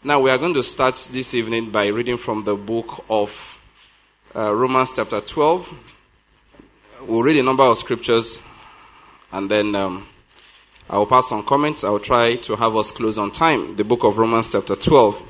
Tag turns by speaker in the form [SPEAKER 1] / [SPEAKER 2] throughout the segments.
[SPEAKER 1] Now we are going to start this evening by reading from the book of Romans chapter 12. We'll read a number of scriptures and then I will pass on comments. I will try to have us close on time. The book of Romans chapter 12.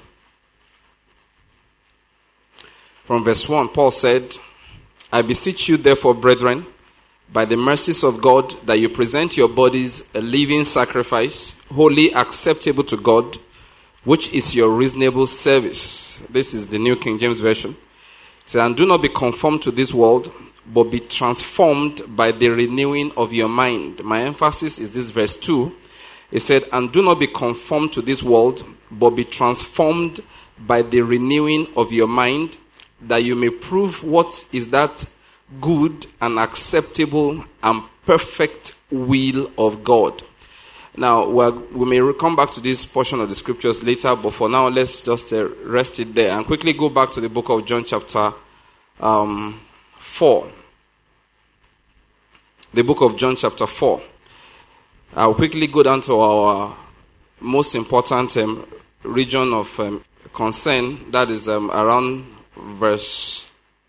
[SPEAKER 1] From verse 1, Paul said, I beseech you therefore, brethren, by the mercies of God, that you present your bodies a living sacrifice, wholly acceptable to God, which is your reasonable service. This is the New King James Version. It says, and do not be conformed to this world, but be transformed by the renewing of your mind. My emphasis is this verse 2. It said, and do not be conformed to this world, but be transformed by the renewing of your mind, that you may prove what is that good and acceptable and perfect will of God. Now, we may come back to this portion of the scriptures later, but for now, let's just rest it there and quickly go back to the book of John chapter 4. The book of John chapter 4. I'll quickly go down to our most important region of concern, that is around verse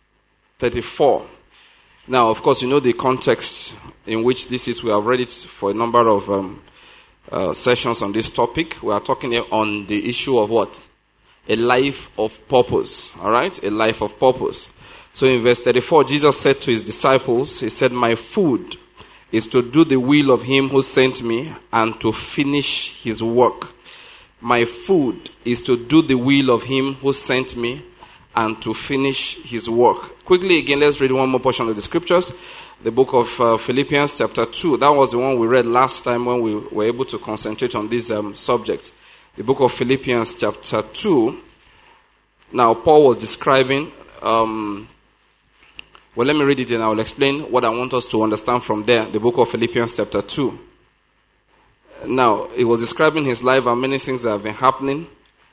[SPEAKER 1] 34. Now, of course, you know the context in which this is. We have read it for a number of sessions on this topic. We are talking on the issue of what? A life of purpose. All right? A life of purpose. So in verse 34, Jesus said to his disciples, he said, my food is to do the will of him who sent me and to finish his work. My food is to do the will of him who sent me and to finish his work. Quickly again, let's read one more portion of the scriptures. The book of Philippians chapter 2. That was the one we read last time when we were able to concentrate on this subject. The book of Philippians chapter 2. Now, Paul was describing... well, let me read it and I will explain what I want us to understand from there. The book of Philippians chapter 2. Now, he was describing his life and many things that have been happening.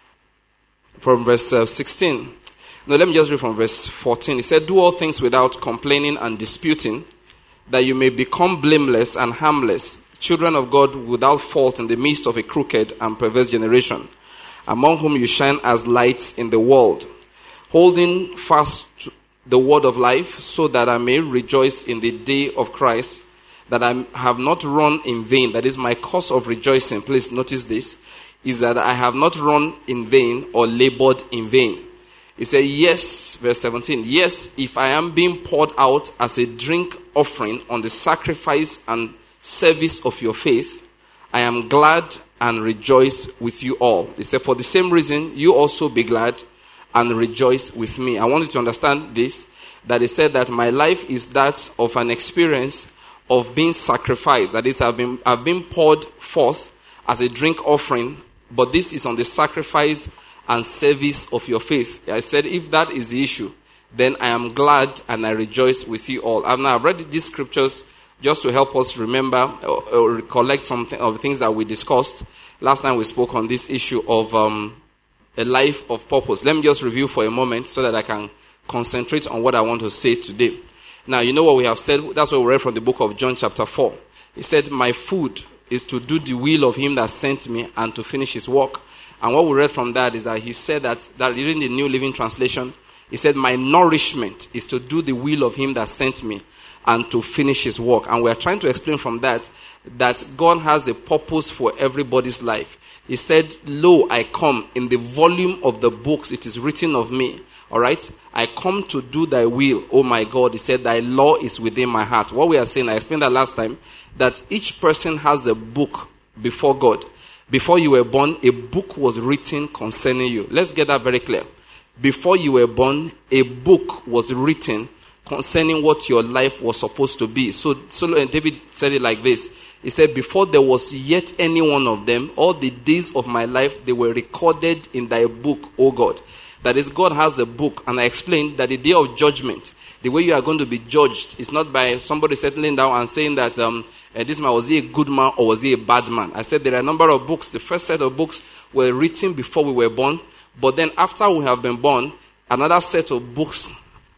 [SPEAKER 1] From verse 16. Now, let me just read from verse 14. He said, do all things without complaining and disputing, that you may become blameless and harmless, children of God without fault in the midst of a crooked and perverse generation, among whom you shine as lights in the world, holding fast the word of life, so that I may rejoice in the day of Christ, that I have not run in vain. That is my cause of rejoicing. Please notice this, is that I have not run in vain or labored in vain. He said, yes, verse 17, yes, if I am being poured out as a drink offering on the sacrifice and service of your faith, I am glad and rejoice with you all. He said, for the same reason, you also be glad and rejoice with me. I want you to understand this, that he said that my life is that of an experience of being sacrificed. That is, I've been poured forth as a drink offering, but this is on the sacrifice and service of your faith. I said, if that is the issue, then I am glad and I rejoice with you all. I've read these scriptures just to help us remember or recollect some of the things that we discussed last time we spoke on this issue of a life of purpose. Let me just review for a moment so that I can concentrate on what I want to say today. Now, you know what we have said. That's what we read from the book of John chapter 4. He said, my food is to do the will of him that sent me and to finish his work. And what we read from that is that he said that reading the New Living Translation, he said, my nourishment is to do the will of him that sent me and to finish his work. And we are trying to explain from that God has a purpose for everybody's life. He said, lo, I come in the volume of the books, it is written of me. All right? I come to do thy will, oh my God. He said, thy law is within my heart. What we are saying, I explained that last time, that each person has a book before God. Before you were born, a book was written concerning you. Let's get that very clear. Before you were born, a book was written concerning what your life was supposed to be. So David said it like this. He said, before there was yet any one of them, all the days of my life, they were recorded in thy book, O God. That is, God has a book. And I explained that the day of judgment, the way you are going to be judged is not by somebody settling down and saying that this man, was he a good man or was he a bad man? I said there are a number of books. The first set of books were written before we were born. But then after we have been born, another set of books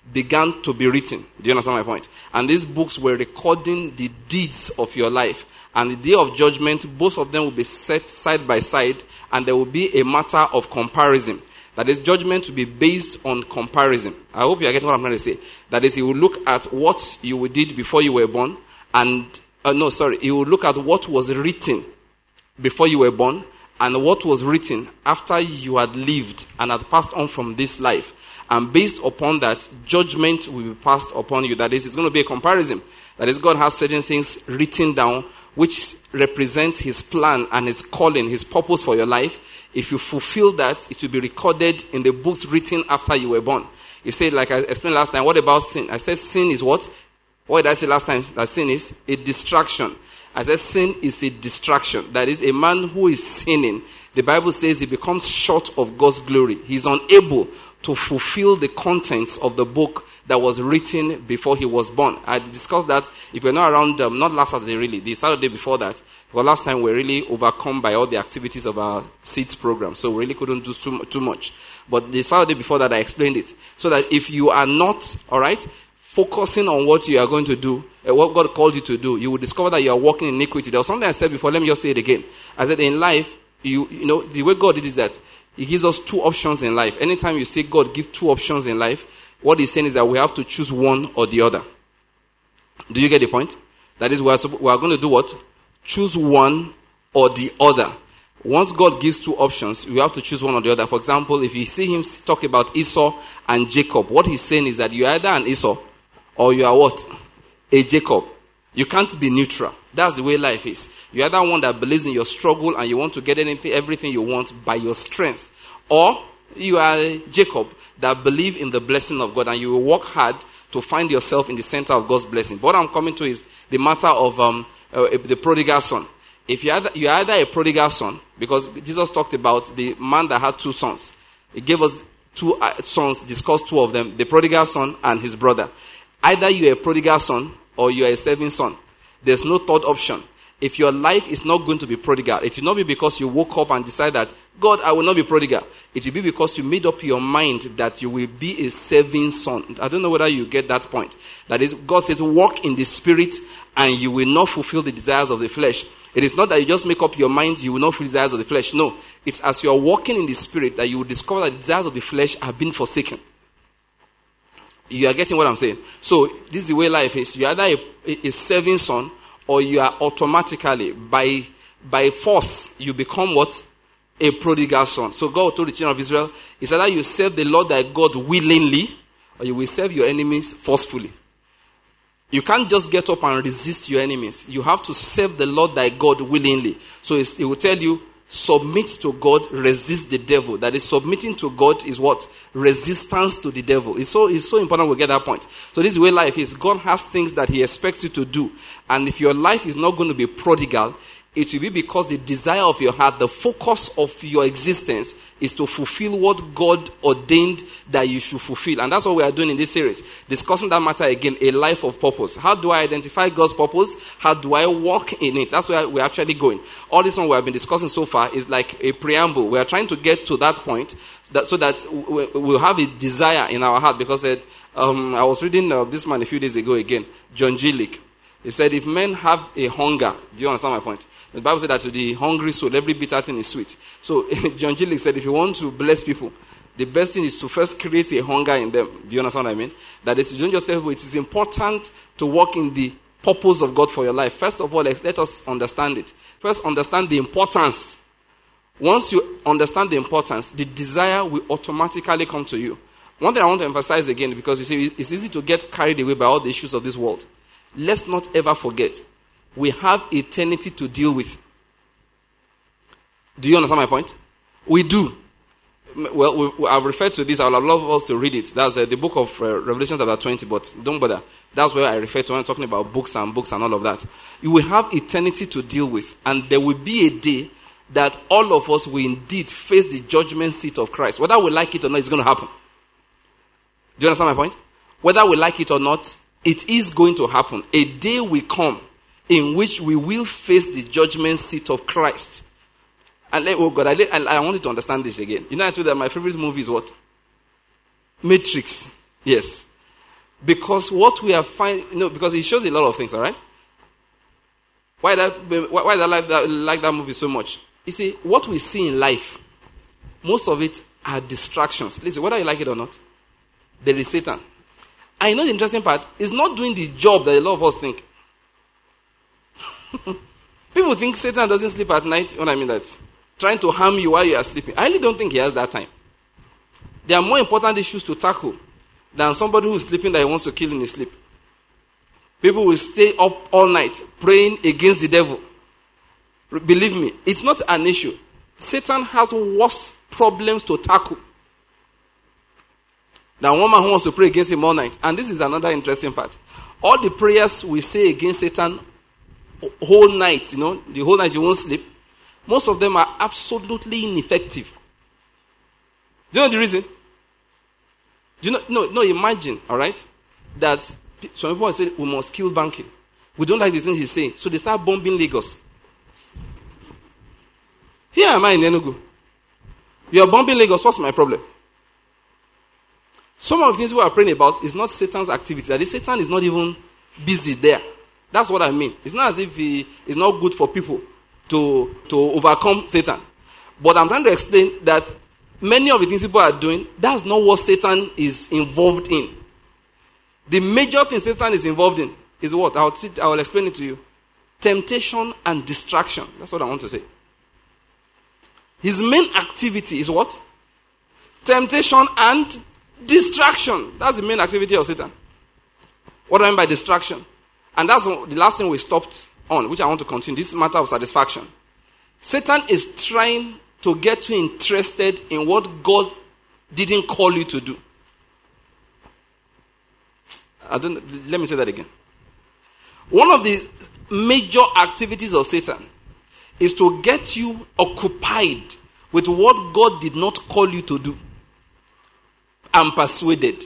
[SPEAKER 1] began to be written. Do you understand my point? And these books were recording the deeds of your life. And the day of judgment, both of them will be set side by side, and there will be a matter of comparison. That is, judgment will be based on comparison. I hope you are getting what I'm trying to say. That is, he will look at what you did before you were born, and he will look at what was written before you were born, and what was written after you had lived and had passed on from this life. And based upon that, judgment will be passed upon you. That is, it's going to be a comparison. That is, God has certain things written down which represents his plan and his calling, his purpose for your life. If you fulfill that, it will be recorded in the books written after you were born. You said, like I explained last time, what about sin? I said sin is what? What did I say last time? That sin is a distraction. I said sin is a distraction. That is, a man who is sinning, the Bible says he becomes short of God's glory. He's unable to fulfill the contents of the book that was written before he was born. I discussed that. If you're not around, not last Saturday really, the Saturday before that, because last time we were really overcome by all the activities of our SEEDS program, so we really couldn't do too much. But the Saturday before that, I explained it. So that if you are not, focusing on what you are going to do, what God called you to do, you will discover that you are walking in iniquity. There was something I said before, let me just say it again. I said in life, you know, the way God did is that he gives us two options in life. Anytime you see God give two options in life, what he's saying is that we have to choose one or the other. Do you get the point? That is, we are going to do what? Choose one or the other. Once God gives two options, you have to choose one or the other. For example, if you see him talk about Esau and Jacob, what he's saying is that you are either an Esau or you are what? A Jacob. You can't be neutral. That's the way life is. You're either one that believes in your struggle and you want to get everything you want by your strength. Or you are Jacob that believe in the blessing of God and you will work hard to find yourself in the center of God's blessing. But what I'm coming to is the matter of the prodigal son. If you're either a prodigal son, because Jesus talked about the man that had two sons. He gave us two sons, discussed two of them, the prodigal son and his brother. Either you're a prodigal son or you're a serving son. There's no third option. If your life is not going to be prodigal, it will not be because you woke up and decide that, God, I will not be prodigal. It will be because you made up your mind that you will be a serving son. I don't know whether you get that point. That is, God says, walk in the spirit and you will not fulfill the desires of the flesh. It is not that you just make up your mind, you will not fulfill the desires of the flesh. No, it's as you are walking in the spirit that you will discover that the desires of the flesh have been forsaken. You are getting what I'm saying? So, this is the way life is. You are either a serving son, or you are automatically, by force, you become what? A prodigal son. So God told the children of Israel, he said that you serve the Lord thy God willingly, or you will serve your enemies forcefully. You can't just get up and resist your enemies. You have to serve the Lord thy God willingly. So it will tell you, submit to God, resist the devil. That is, submitting to God is what? Resistance to the devil. It's so important we get that point. So this is the way life is. God has things that he expects you to do. And if your life is not going to be prodigal, it will be because the desire of your heart, the focus of your existence is to fulfill what God ordained that you should fulfill. And that's what we are doing in this series. Discussing that matter again, a life of purpose. How do I identify God's purpose? How do I walk in it? That's where we're actually going. All this one we have been discussing so far is like a preamble. We are trying to get to that point so that we'll have a desire in our heart. Because I was reading this man a few days ago again, John G. Lake. He said, if men have a hunger, do you understand my point? The Bible said that to the hungry soul, every bitter thing is sweet. So John G. Lake said, if you want to bless people, the best thing is to first create a hunger in them. Do you understand what I mean? That is, you don't just tell people, it is important to walk in the purpose of God for your life. First of all, let us understand it. First, understand the importance. Once you understand the importance, the desire will automatically come to you. One thing I want to emphasize again, because you see, it's easy to get carried away by all the issues of this world. Let's not ever forget, we have eternity to deal with. Do you understand my point? We do. Well, I've referred to this. I would love us to read it. That's the book of Revelation chapter 20, but don't bother. That's where I refer to when I'm talking about books and all of that. You will have eternity to deal with, and there will be a day that all of us will indeed face the judgment seat of Christ. Whether we like it or not, it's going to happen. Do you understand my point? Whether we like it or not, it is going to happen. A day will come in which we will face the judgment seat of Christ. And I want you to understand this again. You know, I told you that my favorite movie is what? Matrix. Yes. Because what we are finding, because it shows a lot of things, all right? Why I like that movie so much? You see, what we see in life, most of it are distractions. Listen, whether you like it or not, there is Satan. And you know the interesting part? It's not doing the job that a lot of us think. People think Satan doesn't sleep at night. What I mean that? Trying to harm you while you are sleeping. I really don't think he has that time. There are more important issues to tackle than somebody who is sleeping that he wants to kill in his sleep. People will stay up all night praying against the devil. Believe me, it's not an issue. Satan has worse problems to tackle than one man who wants to pray against him all night. And this is another interesting part. All the prayers we say against Satan whole night, the whole night you won't sleep, most of them are absolutely ineffective. Do you know the reason? Do you know? No, imagine, all right, that some people say we must kill banking. We don't like the things he's saying. So they start bombing Lagos. Here am I in Enugu. You are bombing Lagos, what's my problem? Some of the things we are praying about is not Satan's activity. That is, Satan is not even busy there. That's what I mean. It's not as if it's not good for people to overcome Satan. But I'm trying to explain that many of the things people are doing, that's not what Satan is involved in. The major thing Satan is involved in is what? I will explain it to you. Temptation and distraction. That's what I want to say. His main activity is what? Temptation and distraction. That's the main activity of Satan. What do I mean by distraction? And that's the last thing we stopped on, which I want to continue. This matter of satisfaction. Satan is trying to get you interested in what God didn't call you to do. Let me say that again. One of the major activities of Satan is to get you occupied with what God did not call you to do. I am persuaded,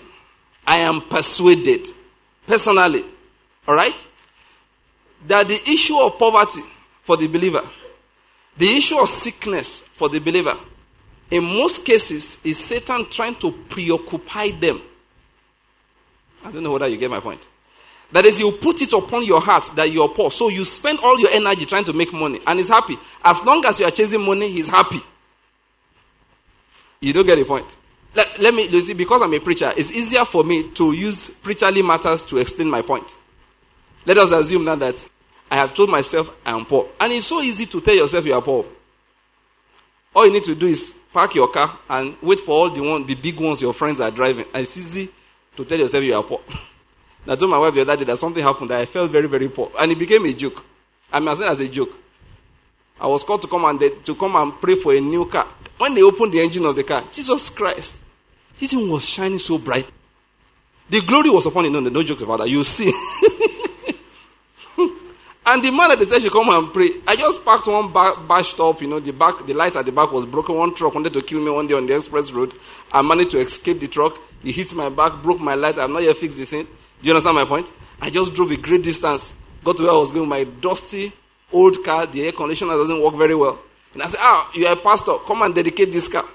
[SPEAKER 1] personally, all right, that the issue of poverty for the believer, the issue of sickness for the believer, in most cases, is Satan trying to preoccupy them. I don't know whether you get my point. That is, you put it upon your heart that you are poor. So you spend all your energy trying to make money. And he's happy. As long as you are chasing money, he's happy. You don't get the point. Let me, you see, because I'm a preacher, it's easier for me to use preacherly matters to explain my point. Let us assume now that I have told myself I am poor. And it's so easy to tell yourself you are poor. All you need to do is park your car and wait for all the big ones your friends are driving. And it's easy to tell yourself you are poor. I told my wife the other day that something happened that I felt very, very poor. And it became a joke. I mean, I said as a joke. I was called to come and pray for a new car. When they opened the engine of the car, Jesus Christ, this thing was shining so bright. The glory was upon it. No jokes about that. You see. And the man that they said should come and pray, I just parked one bashed up, the light at the back was broken. One truck wanted to kill me one day on the express road. I managed to escape the truck. He hit my back, broke my light. I've not yet fixed the thing. Do you understand my point? I just drove a great distance, got to where I was going with my dusty old car. The air conditioner doesn't work very well. And I said, you are a pastor. Come and dedicate this car.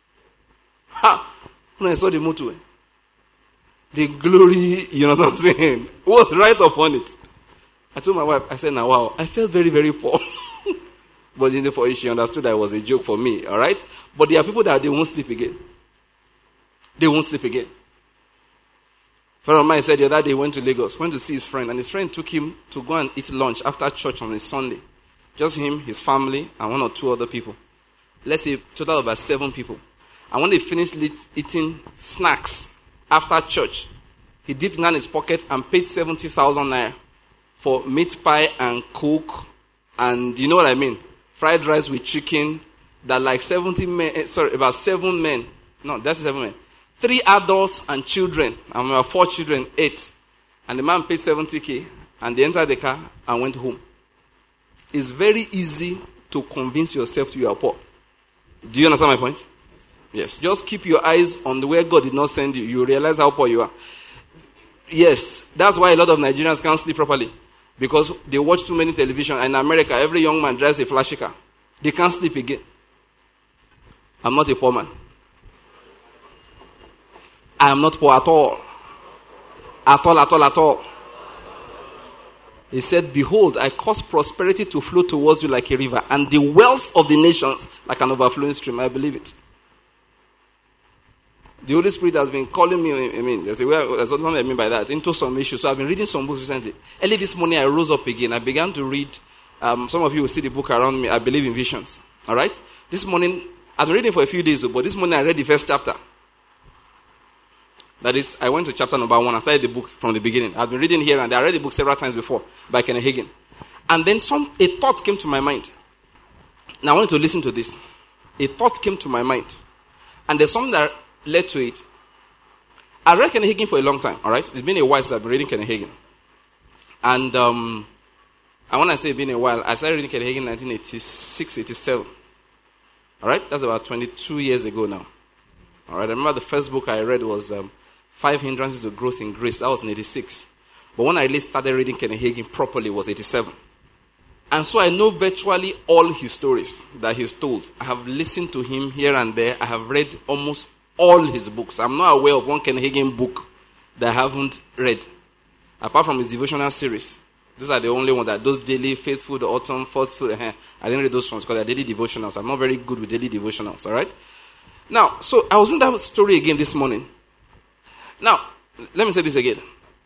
[SPEAKER 1] When I saw the motorway, the glory, you know what I'm saying, was right upon it. I told my wife, I said, now wow, I felt very, very poor. But she understood that it was a joke for me, all right? But there are people that they won't sleep again. They won't sleep again. A friend of mine said the other day he went to Lagos, went to see his friend, and his friend took him to go and eat lunch after church on a Sunday. Just him, his family, and one or two other people. Let's say total of about 7 people. And when they finished eating snacks after church, he dipped in his pocket and paid 70,000 naira for meat pie and coke, and you know what I mean? Fried rice with chicken, that like about 7 men. No, that's 7 men. 3 adults and children, and we have 4 children, 8. And the man paid 70K, and they entered the car and went home. It's very easy to convince yourself you are poor. Do you understand my point? Yes. Just keep your eyes on where God did not send you. You realize how poor you are. Yes, that's why a lot of Nigerians can't sleep properly. Because they watch too many television. And in America, every young man drives a flashy car. They can't sleep again. I'm not a poor man. I am not poor at all. At all, at all, at all. He said, behold, I cause prosperity to flow towards you like a river, and the wealth of the nations like an overflowing stream. I believe it. The Holy Spirit has been calling me, there's something I mean by that, into some issues. So I've been reading some books recently. Early this morning, I rose up again. I began to read. Some of you will see the book around me. I believe in visions. All right? This morning, I've been reading for a few days, but this morning I read the first chapter. That is, I went to chapter number 1. I started the book from the beginning. I've been reading here and there. I read the book several times before by Kenneth Hagin. And then a thought came to my mind. Now I want to listen to this. A thought came to my mind. And there's something that led to it. I read Kenneth Hagin for a long time, all right? It's been a while since I've been reading Kenneth Hagin. And when I say it's been a while, I started reading Kenneth Hagin in 1986, 87. All right? That's about 22 years ago now. All right? I remember the first book I read was 5 Hindrances to Growth in Grace. That was in 86. But when I really started reading Kenneth Hagin properly, it was 87. And so I know virtually all his stories that he's told. I have listened to him here and there. I have read almost all his books. I'm not aware of one Kenneth Hagin book that I haven't read, apart from his devotional series. Those are the only ones that those daily, faithful, the autumn, faithful. I didn't read those ones because they're daily devotionals. I'm not very good with daily devotionals, all right? Now, so I was reading that story again this morning. Now, let me say this again.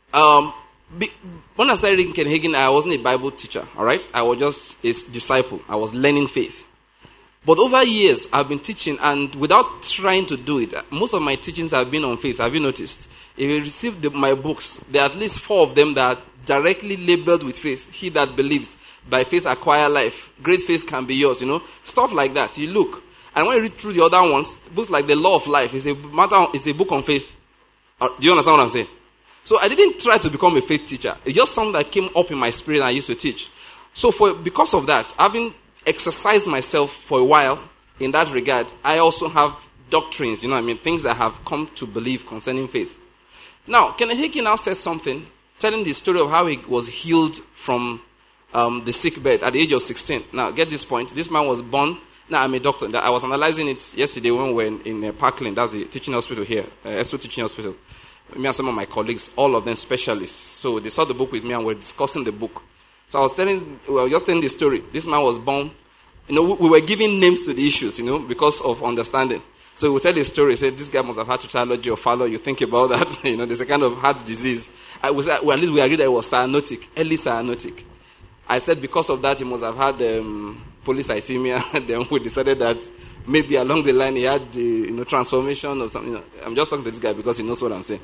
[SPEAKER 1] When I started reading Kenneth Hagin, I wasn't a Bible teacher, all right? I was just a disciple. I was learning faith. But over years, I've been teaching, and without trying to do it, most of my teachings have been on faith. Have you noticed? If you receive my books, there are at least 4 of them that are directly labeled with faith. He that believes, by faith acquire life. Great faith can be yours, Stuff like that. You look. And when you read through the other ones, books like The Law of Life is a book on faith. Do you understand what I'm saying? So I didn't try to become a faith teacher. It's just something that came up in my spirit and I used to teach. So because of that, having exercised myself for a while in that regard, I also have doctrines, things that I have come to believe concerning faith. Now, Kenneth Hagin now says something, telling the story of how he was healed from the sick bed at the age of 16. Now, get this point. This man was born. Now, I'm a doctor. I was analyzing it yesterday when we were in Parkland. That's the teaching hospital here, Esther Teaching Hospital. Me and some of my colleagues, all of them specialists. So they saw the book with me and we're discussing the book. So I was just telling the story. This man was born. We were giving names to the issues, because of understanding. So we tell the story. Say this guy must have had tetralogy or fallow. You think about that. There's a kind of heart disease. At least we agreed that it was cyanotic, early cyanotic. I said because of that he must have had polycythemia. Then we decided that maybe along the line he had transformation or something. I'm just talking to this guy because he knows what I'm saying.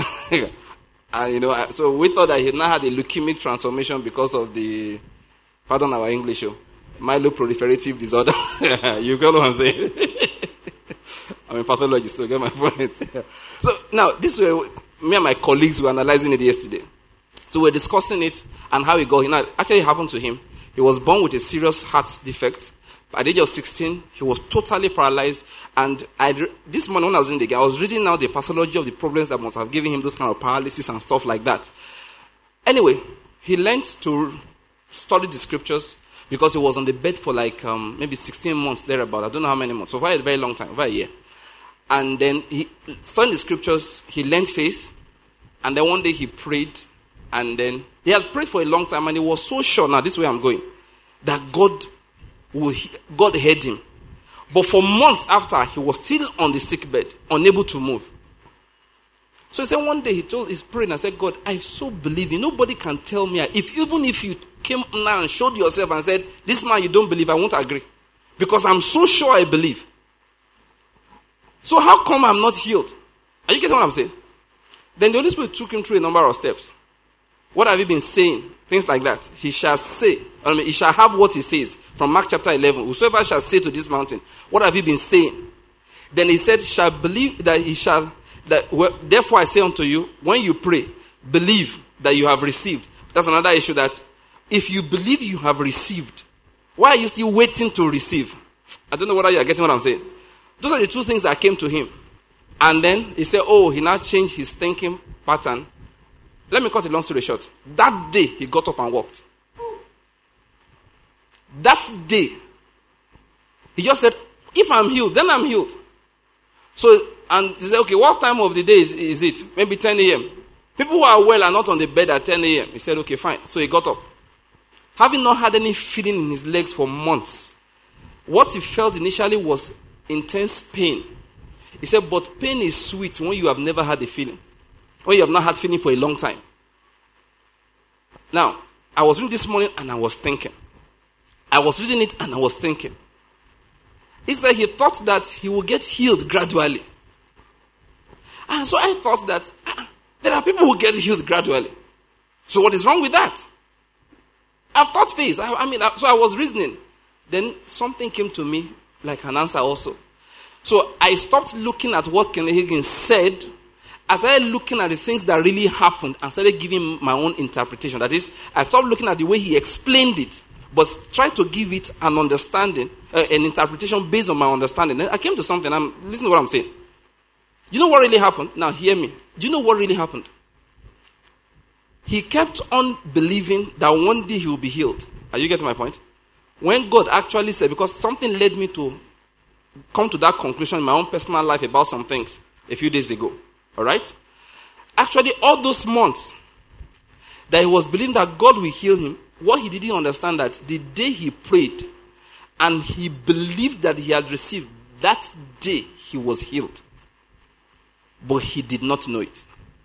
[SPEAKER 1] And so we thought that he now had a leukemic transformation because of the, pardon our English, myeloproliferative disorder. You get what I'm saying? I'm a pathologist, so get my point. So now, this way, me and my colleagues were analyzing it yesterday. So we're discussing it and how it got. Actually, it happened to him. He was born with a serious heart defect. At the age of 16, he was totally paralyzed. And this morning when I was reading the guy, I was reading now the pathology of the problems that must have given him those kind of paralysis and stuff like that. Anyway, he learned to study the scriptures because he was on the bed for maybe 16 months, thereabout. I don't know how many months. So for a very long time, over a year. And then he studied the scriptures, he learned faith. And then one day he prayed. And then he had prayed for a long time and he was so sure, now this way I'm going, that God heard him. But for months after, he was still on the sick bed, unable to move. So he said one day he's praying and said, God, I so believe you. Nobody can tell me. Even if you came now and showed yourself and said, this man you don't believe, I won't agree. Because I'm so sure I believe. So how come I'm not healed? Are you getting what I'm saying? Then the Holy Spirit took him through a number of steps. What have you been saying? Things like that. He shall have what he says. From Mark chapter 11. Whosoever shall say to this mountain, what have you been saying? Then he said, shall believe that he shall, therefore I say unto you, when you pray, believe that you have received. That's another issue, that if you believe you have received, why are you still waiting to receive? I don't know whether you are getting what I'm saying. Those are the two things that came to him. And then he said, he now changed his thinking pattern. Let me cut a long story short. That day, he got up and walked. That day, he just said, if I'm healed, then I'm healed. So, and he said, okay, what time of the day is it? Maybe 10 a.m., People who are well are not on the bed at 10 a.m. He said, okay, fine. So he got up. Having not had any feeling in his legs for months, what he felt initially was intense pain. He said, but pain is sweet when you have never had a feeling. When you have not had feeling for a long time. Now, I was reading this morning and I was thinking. I was reading it and I was thinking. He said he thought that he would get healed gradually. And so I thought that there are people who get healed gradually. So what is wrong with that? I've thought phase. So I was reasoning. Then something came to me like an answer also. So I stopped looking at what Kenneth Hagin said. I started looking at the things that really happened and started giving my own interpretation. That is, I stopped looking at the way he explained it, but tried to give it an understanding, an interpretation based on my understanding. Then I came to something. Listen to what I'm saying. You know what really happened? Now hear me. Do you know what really happened? He kept on believing that one day he will be healed. Are you getting my point? When God actually said, because something led me to come to that conclusion in my own personal life about some things a few days ago. All right? Actually, all those months that he was believing that God will heal him, what he didn't understand that the day he prayed and he believed that he had received, that day he was healed. But he did not know it.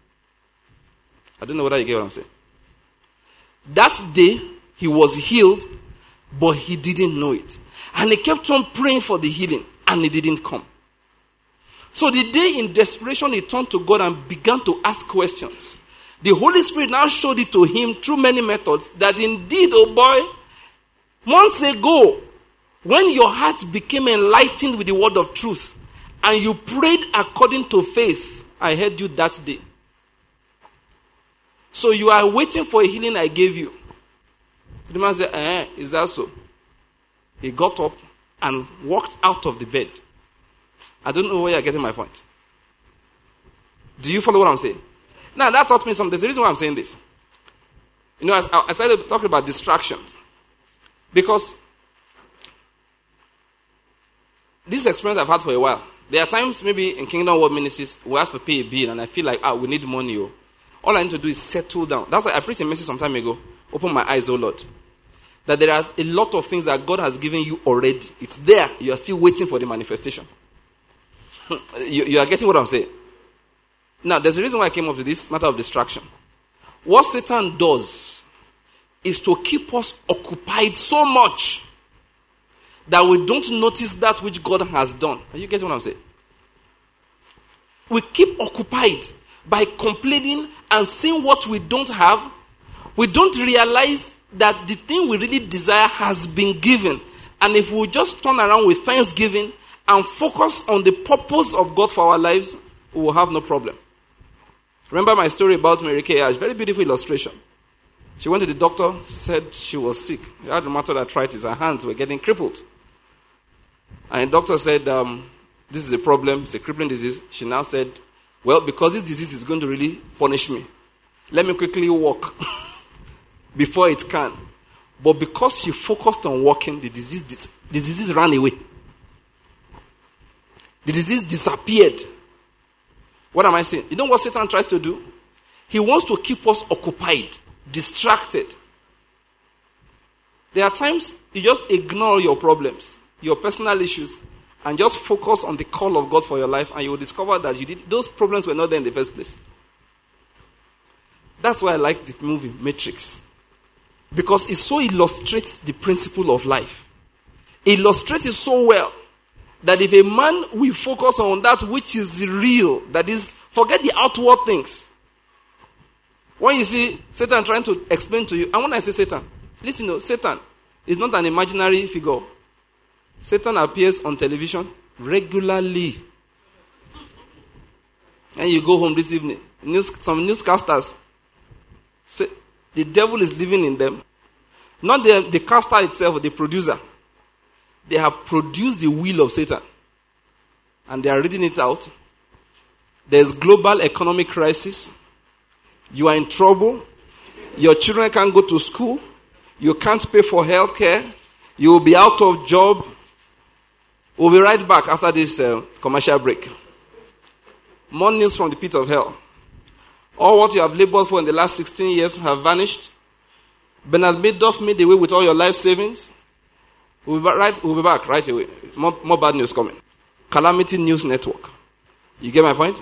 [SPEAKER 1] I don't know whether you get what I'm saying. That day he was healed, but he didn't know it. And he kept on praying for the healing, and it didn't come. So the day in desperation he turned to God and began to ask questions. The Holy Spirit now showed it to him through many methods that indeed, oh boy, months ago, when your heart became enlightened with the word of truth and you prayed according to faith, I heard you that day. So you are waiting for a healing I gave you. The man said, is that so? He got up and walked out of the bed. I don't know where you're getting my point. Do you follow what I'm saying? Now, that taught me something. There's a reason why I'm saying this. You know, I started talking about distractions. Because this experience I've had for a while. There are times maybe in Kingdom World Ministries we have to pay a bill and I feel like, we need money. All I need to do is settle down. That's why I preached a message some time ago. Open my eyes, oh Lord. That there are a lot of things that God has given you already. It's there. You are still waiting for the manifestation. You are getting what I'm saying? Now, there's a reason why I came up to this matter of distraction. What Satan does is to keep us occupied so much that we don't notice that which God has done. Are you getting what I'm saying? We keep occupied by complaining and seeing what we don't have. We don't realize that the thing we really desire has been given. And if we just turn around with thanksgiving and focus on the purpose of God for our lives, we will have no problem. Remember my story about Mary Kay Ash? Very beautiful illustration. She went to the doctor, said she was sick. She had rheumatoid arthritis. Her hands were getting crippled. And the doctor said, this is a problem. It's a crippling disease. She now said, well, because this disease is going to really punish me, let me quickly walk before it can. But because she focused on walking, the disease ran away. The disease disappeared. What am I saying? You know what Satan tries to do? He wants to keep us occupied, distracted. There are times you just ignore your problems, your personal issues, and just focus on the call of God for your life, and you will discover that those problems were not there in the first place. That's why I like the movie Matrix. Because it so illustrates the principle of life. It illustrates it so well that if a man will focus on that which is real, that is, forget the outward things. When you see Satan trying to explain to you, and when I say Satan, listen, Satan is not an imaginary figure. Satan appears on television regularly. And you go home this evening, some newscasters say the devil is living in them. Not the caster itself, the producer. They have produced the will of Satan. And they are reading it out. There's global economic crisis. You are in trouble. Your children can't go to school. You can't pay for health care. You will be out of job. We'll be right back after this commercial break. More news from the pit of hell. All what you have labored for in the last 16 years have vanished. Bernard Madoff made away with all your life savings. We'll be back right away. More bad news coming. Calamity News Network. You get my point?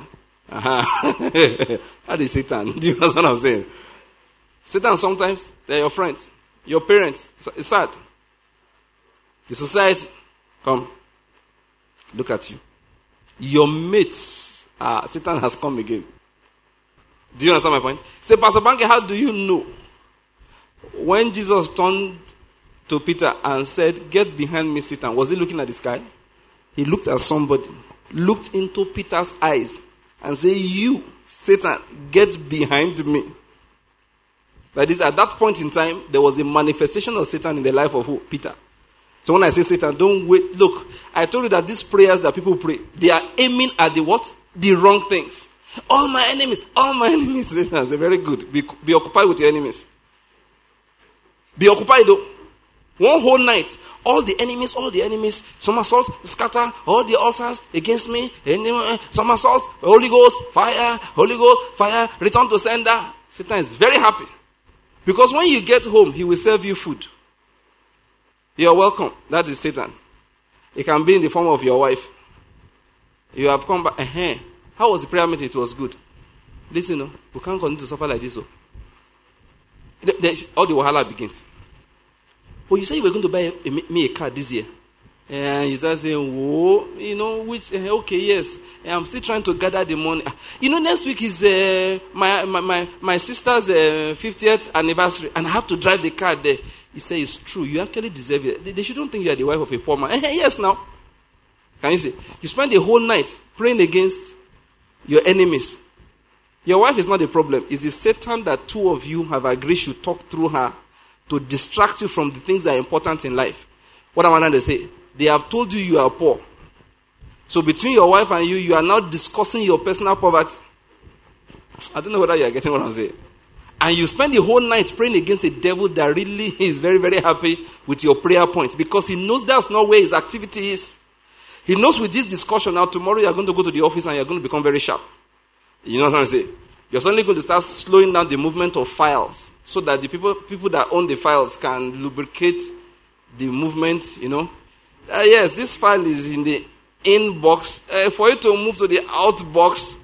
[SPEAKER 1] That is Satan. Do you understand what I'm saying? Satan, sometimes, they're your friends, your parents. It's sad. The society, come, look at you. Your mates, Satan has come again. Do you understand my point? Say, Pastor Banky, how do you know? When Jesus turned to Peter and said, get behind me, Satan, was he looking at the sky? He looked at somebody, looked into Peter's eyes, and said, you, Satan, get behind me. That is, at that point in time, there was a manifestation of Satan in the life of who? Peter. So when I say Satan, don't wait. Look, I told you that these prayers that people pray, they are aiming at the what? The wrong things. All my enemies. Satan say, very good. Be occupied with your enemies. Be occupied though. One whole night, all the enemies, somersault, scatter, all the altars against me, somersault, Holy Ghost, fire, return to sender. Satan is very happy. Because when you get home, he will serve you food. You're welcome. That is Satan. It can be in the form of your wife. You have come back. How was the prayer meeting? It was good. Listen, we can't continue to suffer like this. All the wahala begins. Oh, you said you were going to buy me a car this year. And you start saying, whoa, okay, yes. I'm still trying to gather the money. Next week is my sister's 50th anniversary, and I have to drive the car there. He said, it's true. You actually deserve it. They shouldn't think you are the wife of a poor man. Yes, now. Can you see? You spend the whole night praying against your enemies. Your wife is not the problem. It's the Satan that two of you have agreed should talk through her to distract you from the things that are important in life. What am I trying to say? They have told you you are poor. So between your wife and you are now discussing your personal poverty. I don't know whether you are getting what I'm saying. And you spend the whole night praying against a devil that really is very, very happy with your prayer point. Because he knows that's not where his activity is. He knows with this discussion now, tomorrow you are going to go to the office and you are going to become very sharp. You know what I'm saying? You're suddenly going to start slowing down the movement of files so that the people that own the files can lubricate the movement, yes, this file is in the inbox. For you to move to the outbox.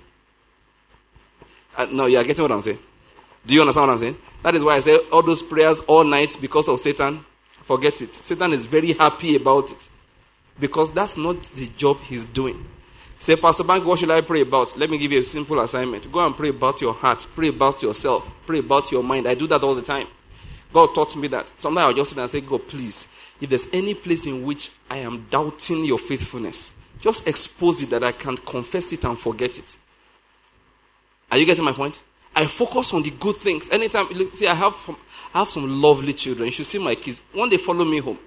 [SPEAKER 1] No, you are getting what I'm saying. Do you understand what I'm saying? That is why I say all those prayers all night because of Satan, forget it. Satan is very happy about it. Because that's not the job he's doing. Say, Pastor Bank, what should I pray about? Let me give you a simple assignment. Go and pray about your heart. Pray about yourself. Pray about your mind. I do that all the time. God taught me that. Sometimes I'll just sit and say, God, please, if there's any place in which I am doubting your faithfulness, just expose it that I can confess it and forget it. Are you getting my point? I focus on the good things. Anytime, see, I have some lovely children. You should see my kids. One day follow me home.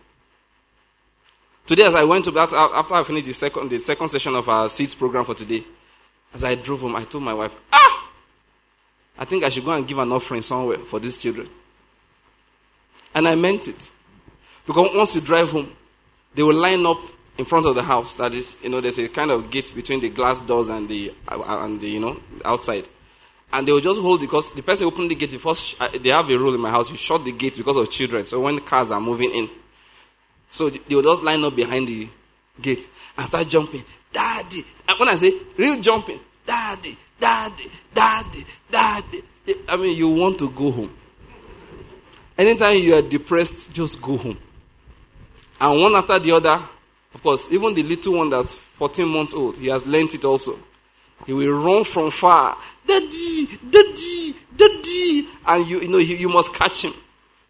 [SPEAKER 1] Today, as I went to that, after I finished the second session of our seeds program for today, as I drove home, I told my wife, I think I should go and give an offering somewhere for these children. And I meant it. Because once you drive home, they will line up in front of the house. That is, there's a kind of gate between the glass doors and the outside. And they will just hold, because the person who opened the gate, they have a rule in my house, you shut the gate because of children. So when the cars are moving in, so they will just line up behind the gate and start jumping. Daddy. And when I say real jumping, daddy, daddy, daddy, daddy. I mean, you want to go home. Anytime you are depressed, just go home. And one after the other, of course, even the little one that's 14 months old, he has learnt it also. He will run from far. Daddy, daddy, daddy. And you must catch him.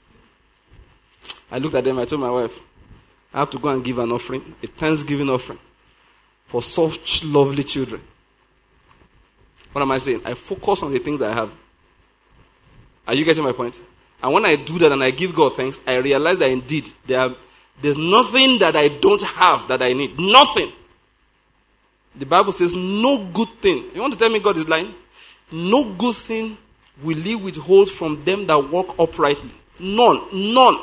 [SPEAKER 1] I looked at them, I told my wife, I have to go and give an offering, a Thanksgiving offering, for such lovely children. What am I saying? I focus on the things I have. Are you getting my point? And when I do that and I give God thanks, I realize that indeed there's nothing that I don't have that I need. Nothing. The Bible says no good thing. You want to tell me God is lying? No good thing will He withhold from them that walk uprightly. None.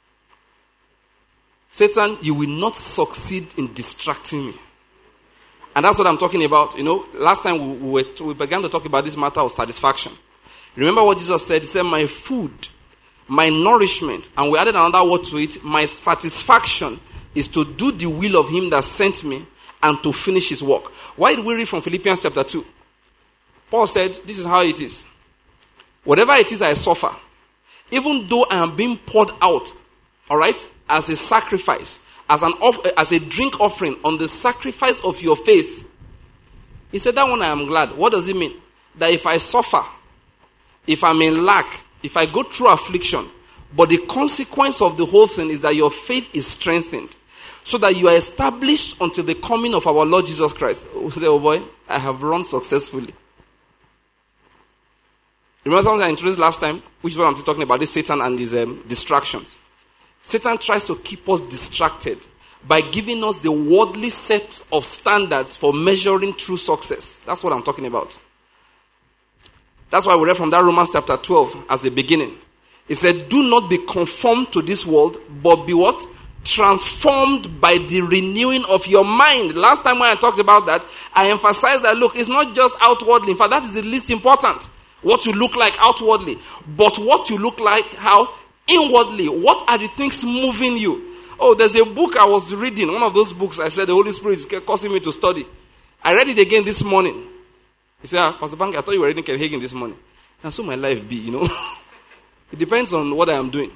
[SPEAKER 1] Satan, you will not succeed in distracting me. And that's what I'm talking about. Last time we began to talk about this matter of satisfaction. Remember what Jesus said? He said, my food, my nourishment, and we added another word to it, my satisfaction is to do the will of him that sent me and to finish his work. Why did we read from Philippians chapter 2? Paul said, this is how it is. Whatever it is I suffer, even though I am being poured out, all right, as a sacrifice, as a drink offering on the sacrifice of your faith. He said, that one I am glad. What does it mean? That if I suffer, if I'm in lack, if I go through affliction, but the consequence of the whole thing is that your faith is strengthened, so that you are established until the coming of our Lord Jesus Christ. Say, oh boy, I have run successfully. Remember something I introduced last time, which is what I'm talking about, this Satan and his distractions. Satan tries to keep us distracted by giving us the worldly set of standards for measuring true success. That's what I'm talking about. That's why we read from that Romans chapter 12 as the beginning. It said, do not be conformed to this world, but be what? Transformed by the renewing of your mind. Last time when I talked about that, I emphasized that, look, it's not just outwardly. In fact, that is the least important. What you look like outwardly. But what you look like, how? Inwardly. What are the things moving you? Oh, there's a book I was reading. One of those books I said the Holy Spirit is causing me to study. I read it again this morning. He said, Pastor Bank, I thought you were reading Ken Hagin this morning. And so my life be, It depends on what I am doing.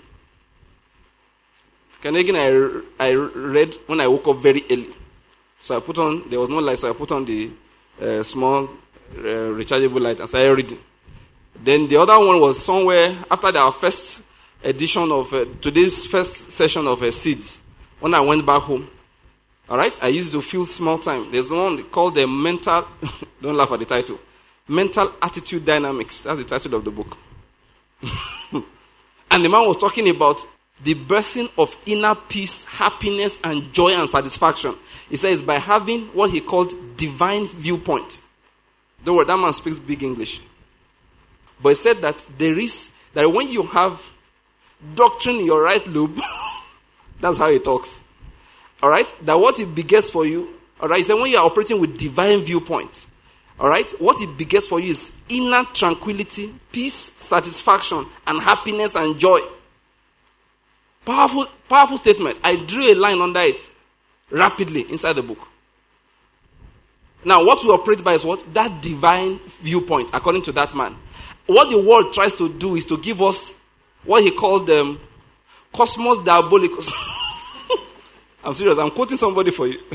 [SPEAKER 1] Ken Hagin I read when I woke up very early. So there was no light, so I put on the small rechargeable light and started reading. Then the other one was somewhere after our first edition of today's first session of Seeds. When I went back home, all right, I used to feel small time. There's one called the mental. Don't laugh at the title. Mental Attitude Dynamics. That's the title of the book. And the man was talking about the birthing of inner peace, happiness, and joy and satisfaction. He says by having what he called divine viewpoint. Don't worry, that man speaks big English. But he said that that when you have doctrine in your right lobe, that's how he talks. All right? That what it begets for you, all right? He said when you are operating with divine viewpoint, all right? What it begets for you is inner tranquility, peace, satisfaction, and happiness and joy. Powerful, powerful statement. I drew a line under it rapidly inside the book. Now, what we operate by is what? That divine viewpoint, according to that man. What the world tries to do is to give us what he called Cosmos Diabolicus. I'm serious, I'm quoting somebody for you.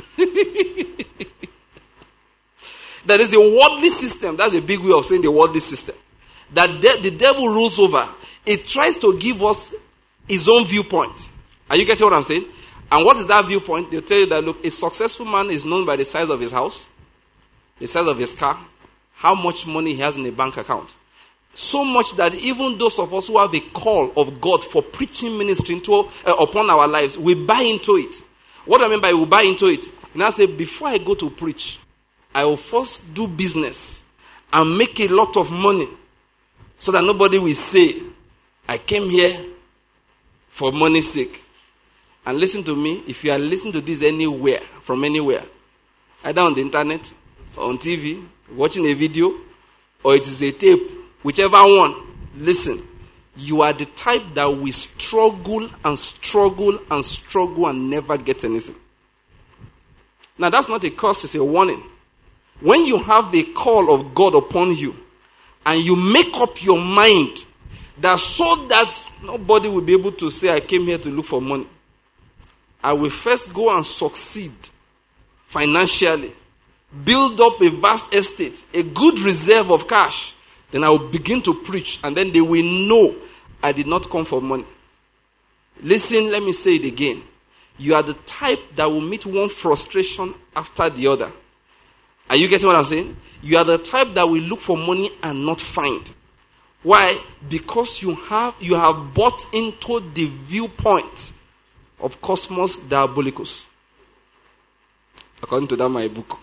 [SPEAKER 1] That is a worldly system. That's a big way of saying the worldly system. That the devil rules over. It tries to give us his own viewpoint. Are you getting what I'm saying? And what is that viewpoint? They'll tell you that, look, a successful man is known by the size of his house, the size of his car, how much money he has in a bank account. So much that even those of us who have a call of God for preaching ministry upon our lives, we buy into it. What do I mean by we buy into it? And I say, before I go to preach, I will first do business and make a lot of money so that nobody will say, I came here for money's sake. And listen to me, if you are listening to this anywhere, from anywhere, either on the internet, on TV, watching a video, or it is a tape, whichever one, listen, you are the type that will struggle and struggle and struggle and never get anything. Now that's not a curse, it's a warning. When you have the call of God upon you, and you make up your mind that so that nobody will be able to say, I came here to look for money. I will first go and succeed financially, build up a vast estate, a good reserve of cash. Then I will begin to preach, and then they will know I did not come for money. Listen, let me say it again. You are the type that will meet one frustration after the other. Are you getting what I'm saying? You are the type that will look for money and not find. Why? Because you have bought into the viewpoint of Cosmos Diabolicus. According to that, my book.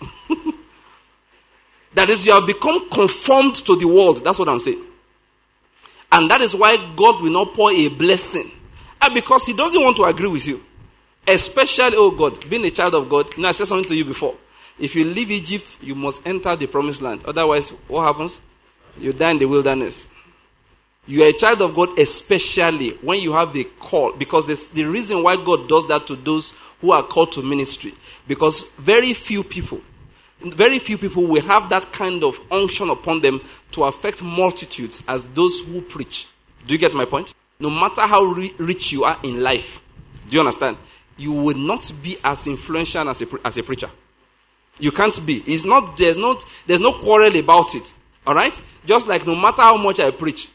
[SPEAKER 1] That is, you have become conformed to the world. That's what I'm saying. And that is why God will not pour a blessing. And because he doesn't want to agree with you. Especially, oh God, being a child of God. I said something to you before. If you leave Egypt, you must enter the promised land. Otherwise, what happens? You die in the wilderness. You are a child of God, especially when you have the call. Because the reason why God does that to those who are called to ministry. Because very few people will have that kind of unction upon them to affect multitudes as those who preach. Do you get my point? No matter how rich you are in life, do you understand? You will not be as influential as a preacher. You can't be. There's no quarrel about it. All right? Just like no matter how much I preach,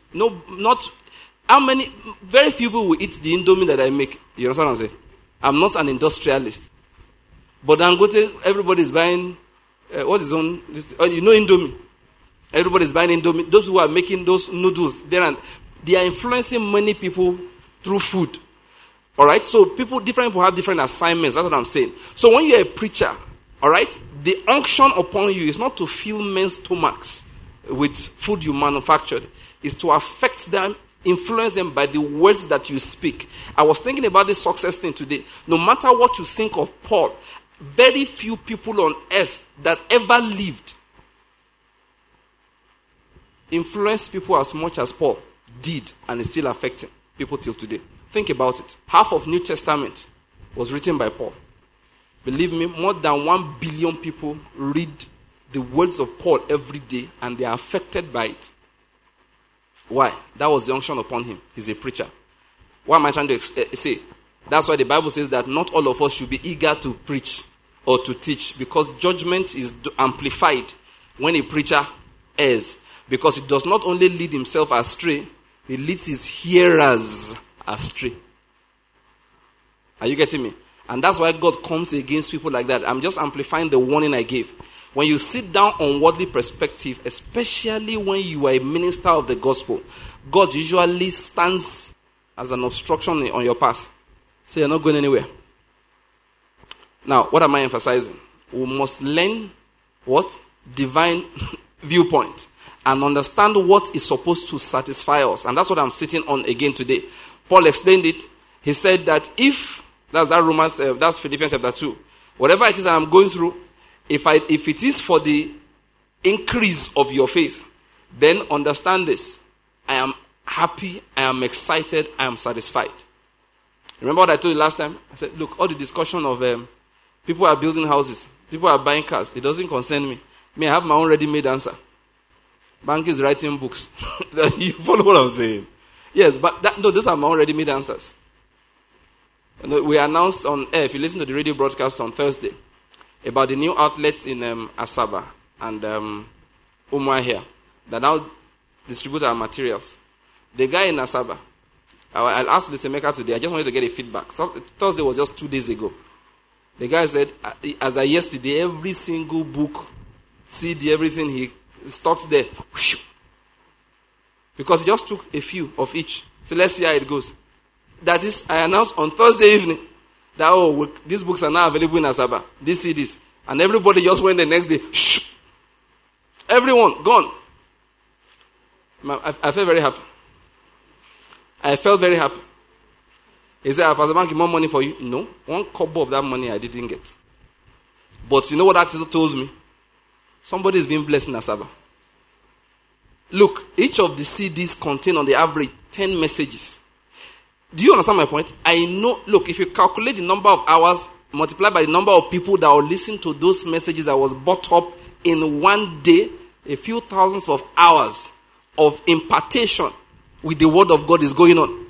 [SPEAKER 1] very few people will eat the indomie that I make. You understand what I'm saying? I'm not an industrialist. But Dangote, everybody's buying, what's his own? Indomie. Everybody's buying indomie. Those who are making those noodles, they are influencing many people through food. All right? So different people have different assignments. That's what I'm saying. So when you're a preacher, all right, the unction upon you is not to fill men's stomachs with food you manufactured. It's to affect them, influence them by the words that you speak. I was thinking about this success thing today. No matter what you think of Paul, very few people on earth that ever lived influenced people as much as Paul did, and is still affecting people till today. Think about it. Half of New Testament was written by Paul. Believe me, more than 1 billion people read the words of Paul every day, and they are affected by it. Why? That was the unction upon him. He's a preacher. What am I trying to say? That's why the Bible says that not all of us should be eager to preach or to teach, because judgment is amplified when a preacher errs. Because he does not only lead himself astray, he leads his hearers astray. Are you getting me? And that's why God comes against people like that. I'm just amplifying the warning I gave. When you sit down on worldly perspective, especially when you are a minister of the gospel, God usually stands as an obstruction on your path. So you're not going anywhere. Now, what am I emphasizing? We must learn what? Divine viewpoint. And understand what is supposed to satisfy us. And that's what I'm sitting on again today. Paul explained it. He said that that's Philippians chapter 2. Whatever it is that I'm going through, if it is for the increase of your faith, then understand this. I am happy, I am excited, I am satisfied. Remember what I told you last time? I said, look, all the discussion of people are building houses, people are buying cars, it doesn't concern me. I have my own ready-made answer. Bank is writing books. You follow what I'm saying? Yes, but those are my own ready-made answers. We announced on air, if you listen to the radio broadcast on Thursday, about the new outlets in Asaba and Umuahia that now distribute our materials. The guy in Asaba, I'll ask Mr. Meka today, I just wanted to get a feedback. Thursday was just 2 days ago. The guy said, as of yesterday, every single book, CD, everything, he starts there. Because he just took a few of each. So let's see how it goes. That is, I announced on Thursday evening that, these books are now available in Asaba. These CDs. And everybody just went the next day. Shh. Everyone, gone. I felt very happy. I felt very happy. He said, Pastor Banky, more money for you? No. 1 kobo of that money I didn't get. But you know what that told me? Somebody is being blessed in Asaba. Look, each of the CDs contain on the average 10 messages. Do you understand my point? I know, look, if you calculate the number of hours multiplied by the number of people that will listen to those messages that was brought up in one day, a few thousands of hours of impartation with the word of God is going on.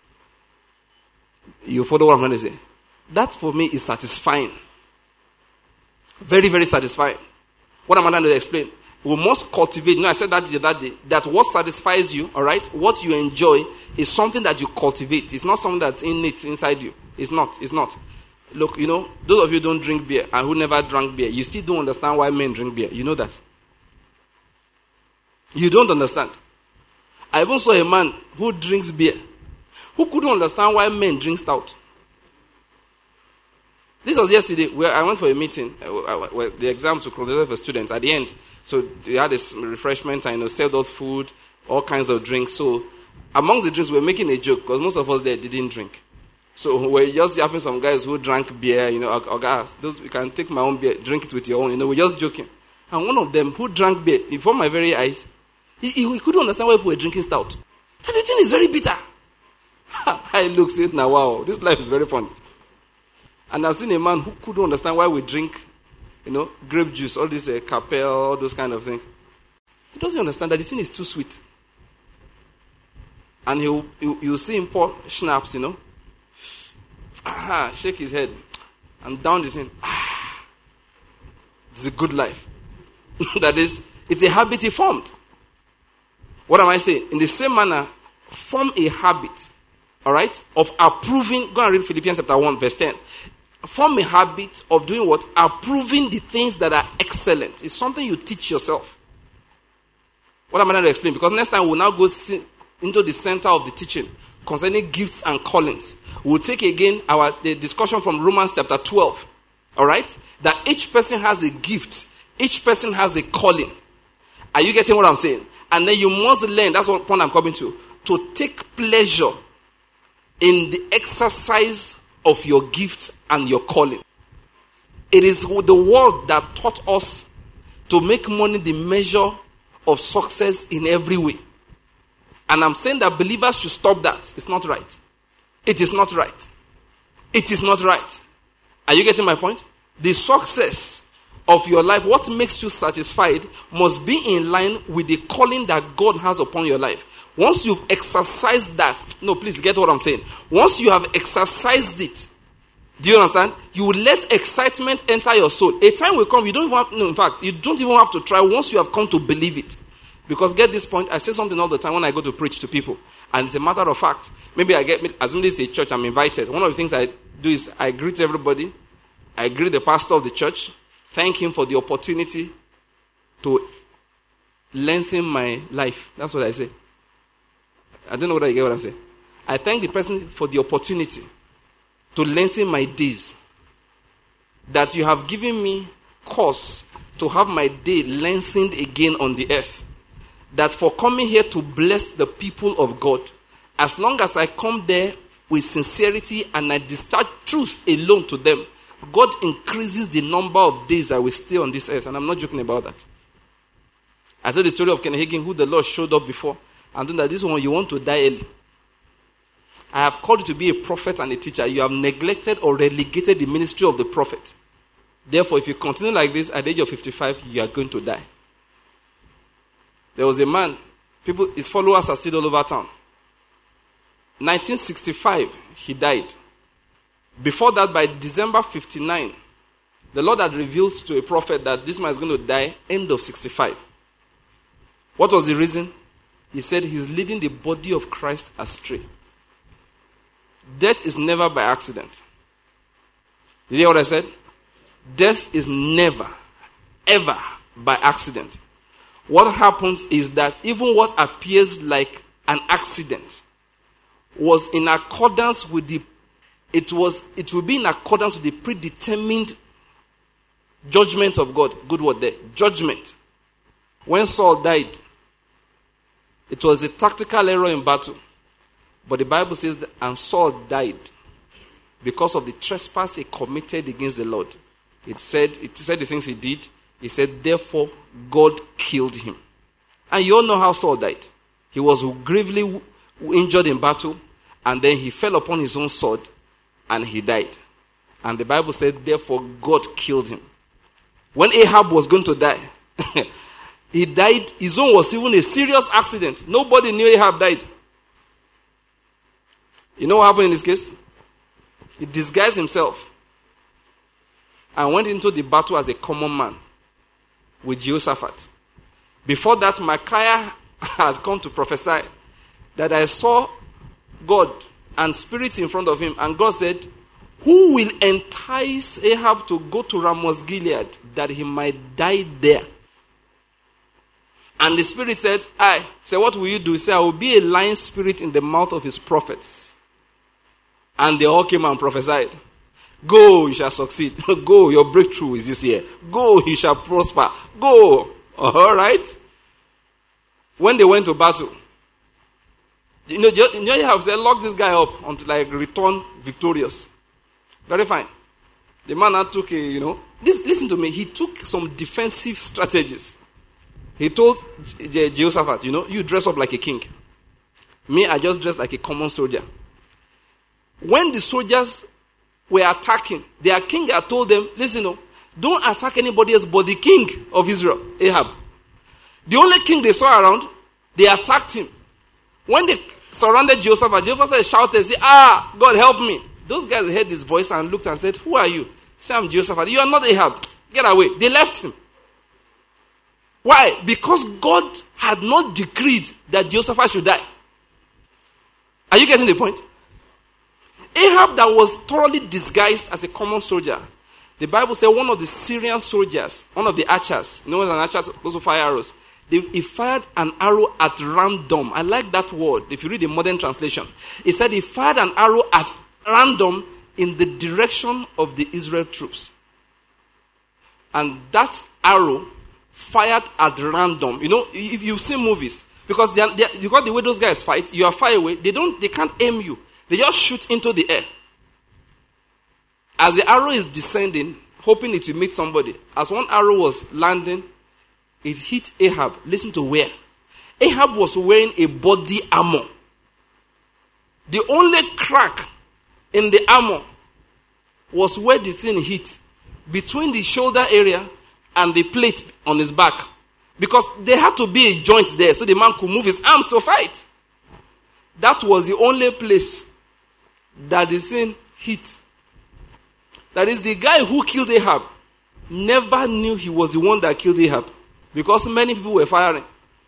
[SPEAKER 1] You follow what I'm going to say? That for me is satisfying. Very, very satisfying. What am I trying to explain? We must cultivate. I said that day, that what satisfies you, all right, what you enjoy is something that you cultivate. It's not something that's innate inside you. It's not. Look, those of you who don't drink beer and who never drank beer, you still don't understand why men drink beer. You know that. You don't understand. I even saw a man who drinks beer who couldn't understand why men drink stout. This was yesterday where I went for a meeting where the exam to close for students at the end. So they had this refreshment and served out food, all kinds of drinks. So amongst the drinks, we were making a joke because most of us there didn't drink. So we're just having some guys who drank beer, or guys, those, you can take my own beer, drink it with your own, we're just joking. And one of them who drank beer before my very eyes, he couldn't understand why people were drinking stout. And the thing is very bitter. I look, say it now, wow, this life is very funny. And I've seen a man who couldn't understand why we drink, grape juice, all this Capel, all those kind of things. He doesn't understand that the thing is too sweet. And you'll see him pour schnapps, shake his head and down the thing. It's a good life. That is, it's a habit he formed. What am I saying? In the same manner, form a habit, all right, of approving. Go and read Philippians chapter 1, verse 10. Form a habit of doing what? Approving the things that are excellent. It's something you teach yourself. What am I going to explain? Because next time we'll now go into the center of the teaching concerning gifts and callings. We'll take again the discussion from Romans chapter 12. All right? That each person has a gift. Each person has a calling. Are you getting what I'm saying? And then you must learn, that's what point I'm coming to take pleasure in the exercise of your gifts and your calling. It is the world that taught us to make money the measure of success in every way. And I'm saying that believers should stop that. It's not right. It is not right. It is not right. Are you getting my point? The success of your life, what makes you satisfied, must be in line with the calling that God has upon your life. Once you've exercised that, no, please get what I'm saying. Once you have exercised it, do you understand? You will let excitement enter your soul. A time will come, you don't even have to try once you have come to believe it. Because get this point, I say something all the time when I go to preach to people. And it's a matter of fact. Maybe assume this is a church, I'm invited. One of the things I do is I greet everybody. I greet the pastor of the church. Thank him for the opportunity to lengthen my life. That's what I say. I don't know whether you get what I'm saying. I thank the person for the opportunity to lengthen my days. That you have given me cause to have my day lengthened again on the earth. That for coming here to bless the people of God, as long as I come there with sincerity and I discharge truth alone to them, God increases the number of days I will stay on this earth. And I'm not joking about that. I told the story of Kenneth Hagin, who the Lord showed up before. And told that this one, you want to die early. I have called you to be a prophet and a teacher. You have neglected or relegated the ministry of the prophet. Therefore, if you continue like this, at the age of 55, you are going to die. There was a man, his followers are still all over town. 1965, he died. Before that, by December 59, the Lord had revealed to a prophet that this man is going to die end of 65. What was the reason? He said he's leading the body of Christ astray. Death is never by accident. Did you hear what I said? Death is never, ever by accident. What happens is that even what appears like an accident was in accordance with it will be in accordance with the predetermined judgment of God. Good word there. Judgment. When Saul died, it was a tactical error in battle. But the Bible says that, and Saul died because of the trespass he committed against the Lord. It said the things he did. He said, therefore, God killed him. And you all know how Saul died. He was gravely injured in battle, and then he fell upon his own sword, and he died. And the Bible said, therefore, God killed him. When Ahab was going to die, he died. His own was even a serious accident. Nobody knew Ahab died. You know what happened in this case? He disguised himself and went into the battle as a common man with Jehoshaphat. Before that, Micaiah had come to prophesy that I saw God and spirits in front of him. And God said, who will entice Ahab to go to Ramoth Gilead that he might die there? And the spirit said, I said, what will you do? He said, I will be a lying spirit in the mouth of his prophets. And they all came and prophesied. Go, you shall succeed. Go, your breakthrough is this year. Go, you shall prosper. Go. All right. When they went to battle, Ahab said, lock this guy up until I return victorious. Very fine. The man now took listen to me, he took some defensive strategies. He told Jehoshaphat, you dress up like a king. Me, I just dress like a common soldier. When the soldiers were attacking, their king had told them, listen, don't attack anybody else but the king of Israel, Ahab. The only king they saw around, they attacked him. When they surrounded Jehoshaphat, Jehoshaphat shouted, say, God help me. Those guys heard his voice and looked and said, who are you? He said, I'm Jehoshaphat. You are not Ahab. Get away. They left him. Why? Because God had not decreed that Jehoshaphat should die. Are you getting the point? Ahab, that was thoroughly disguised as a common soldier. The Bible said one of the Syrian soldiers, one of the archers, an archer goes to fire arrows. He fired an arrow at random. I like that word. If you read the modern translation, he said he fired an arrow at random in the direction of the Israel troops. And that arrow fired at random. If you've seen movies, because you got the way those guys fight, you are far away, they can't aim you. They just shoot into the air. As the arrow is descending, hoping it will meet somebody, as one arrow was landing, it hit Ahab. Listen to where. Ahab was wearing a body armor. The only crack in the armor was where the thing hit, between the shoulder area and the plate on his back. Because there had to be a joint there so the man could move his arms to fight. That was the only place that the thing hit. That is, the guy who killed Ahab never knew he was the one that killed Ahab, because many people were firing.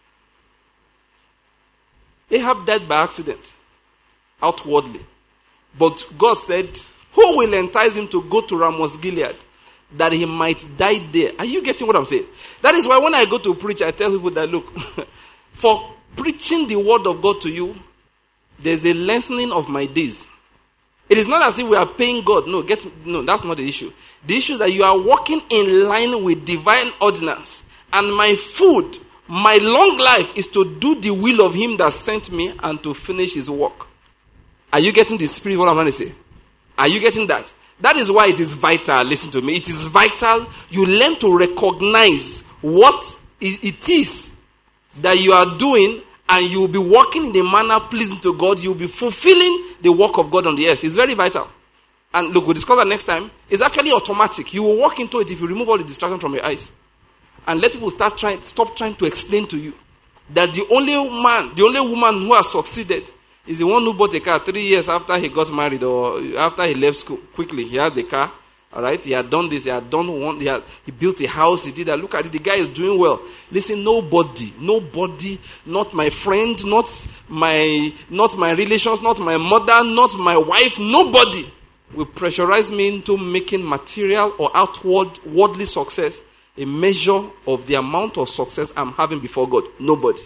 [SPEAKER 1] Ahab died by accident, outwardly. But God said, who will entice him to go to Ramoth Gilead, that he might die there? Are you getting what I'm saying? That is why when I go to preach, I tell people that, look, for preaching the word of God to you, there's a lengthening of my days. It is not as if we are paying God. No, that's not the issue. The issue is that you are walking in line with divine ordinance. And my food, my long life, is to do the will of him that sent me and to finish his work. Are you getting the spirit of what I'm trying to say? Are you getting that? That is why it is vital. Listen to me. It is vital you learn to recognize what it is that you are doing, and you will be walking in a manner pleasing to God. You will be fulfilling the work of God on the earth. It's very vital. And look, we'll discuss that next time. It's actually automatic. You will walk into it if you remove all the distractions from your eyes. And let people stop trying to explain to you that the only woman who has succeeded is the one who bought a car 3 years after he got married or after he left school. Quickly, he had the car. All right, he had done this, he had done one, he built a house, he did that. Look at it, the guy is doing well. Listen, nobody, not my friend, not my relations, not my mother, not my wife, nobody will pressurize me into making material or outward worldly success a measure of the amount of success I'm having before God. Nobody.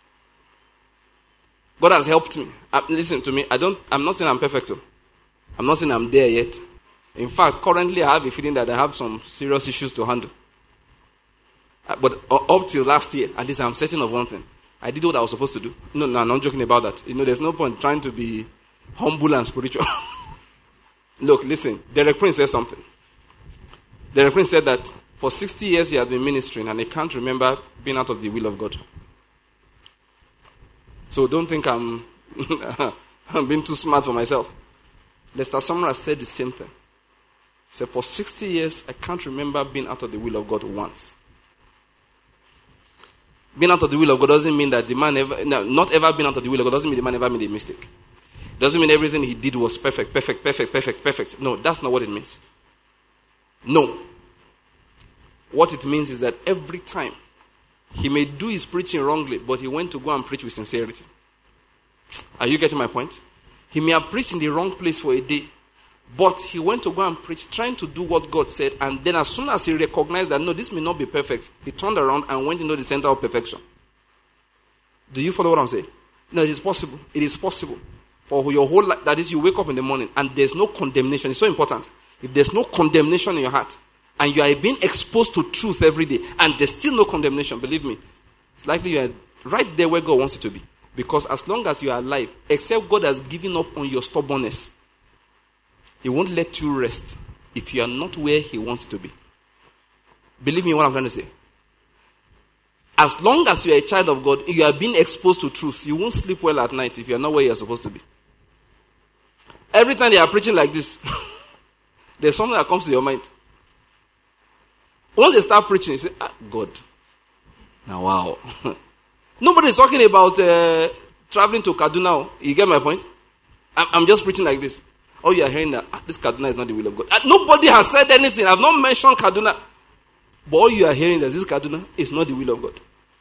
[SPEAKER 1] God has helped me. Listen to me, I'm not saying I'm perfect. I'm not saying I'm there yet. In fact, currently I have a feeling that I have some serious issues to handle. But up till last year, at least I'm certain of one thing. I did what I was supposed to do. No, I'm not joking about that. There's no point trying to be humble and spiritual. Look, listen, Derek Prince said something. Derek Prince said that for 60 years he has been ministering and he can't remember being out of the will of God. So don't think I'm being too smart for myself. Lester Sumrall said the same thing. He said, for 60 years, I can't remember being out of the will of God once. Being out of the will of God doesn't mean that the man not ever being out of the will of God doesn't mean the man ever made a mistake. Doesn't mean everything he did was perfect. No, that's not what it means. No. What it means is that every time he may do his preaching wrongly, but he went to go and preach with sincerity. Are you getting my point? He may have preached in the wrong place for a day, but he went to go and preach, trying to do what God said, and then as soon as he recognized that, no, this may not be perfect, he turned around and went into the center of perfection. Do you follow what I'm saying? No, it is possible. It is possible. For your whole life, that is, you wake up in the morning and there's no condemnation. It's so important. If there's no condemnation in your heart, and you are being exposed to truth every day, and there's still no condemnation, believe me, it's likely you are right there where God wants you to be. Because as long as you are alive, except God has given up on your stubbornness, He won't let you rest if you are not where He wants you to be. Believe me what I'm trying to say. As long as you are a child of God, you are being exposed to truth. You won't sleep well at night if you are not where you are supposed to be. Every time they are preaching like this, there's something that comes to your mind. Once they start preaching, you say, God. Now, wow. Nobody's talking about traveling to Kaduna. You get my point? I'm just preaching like this. Oh, you are hearing that this Kaduna is not the will of God. Nobody has said anything. I've not mentioned Kaduna. But all you are hearing that this Kaduna is not the will of God.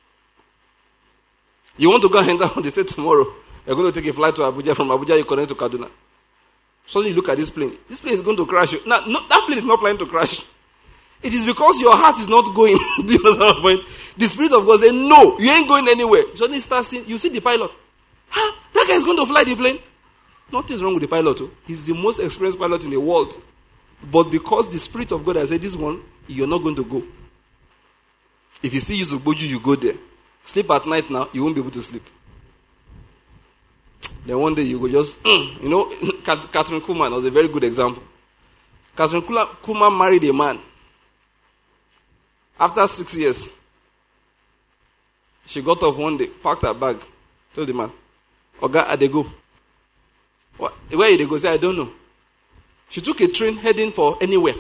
[SPEAKER 1] You want to go and enter, they say tomorrow, you're going to take a flight to Abuja. From Abuja, you connect to Kaduna. Suddenly you look at this plane. This plane is going to crash. Now, no, that plane is not planning to crash. It is because your heart is not going. Do you understand my point? The Spirit of God says, no, you ain't going anywhere. Suddenly you start seeing, you see the pilot. That guy is going to fly the plane. Nothing's wrong with the pilot. Too. He's the most experienced pilot in the world. But because the Spirit of God has said, this one, you're not going to go. If you see Yuzuboju, you go there. Sleep at night now, you won't be able to sleep. Then one day you go just, Catherine Kuhlman was a very good example. Catherine Kuhlman married a man. After 6 years, she got up one day, packed her bag, told the man, Oga, I dey go. Where did they go? Say, I don't know. She took a train heading for anywhere.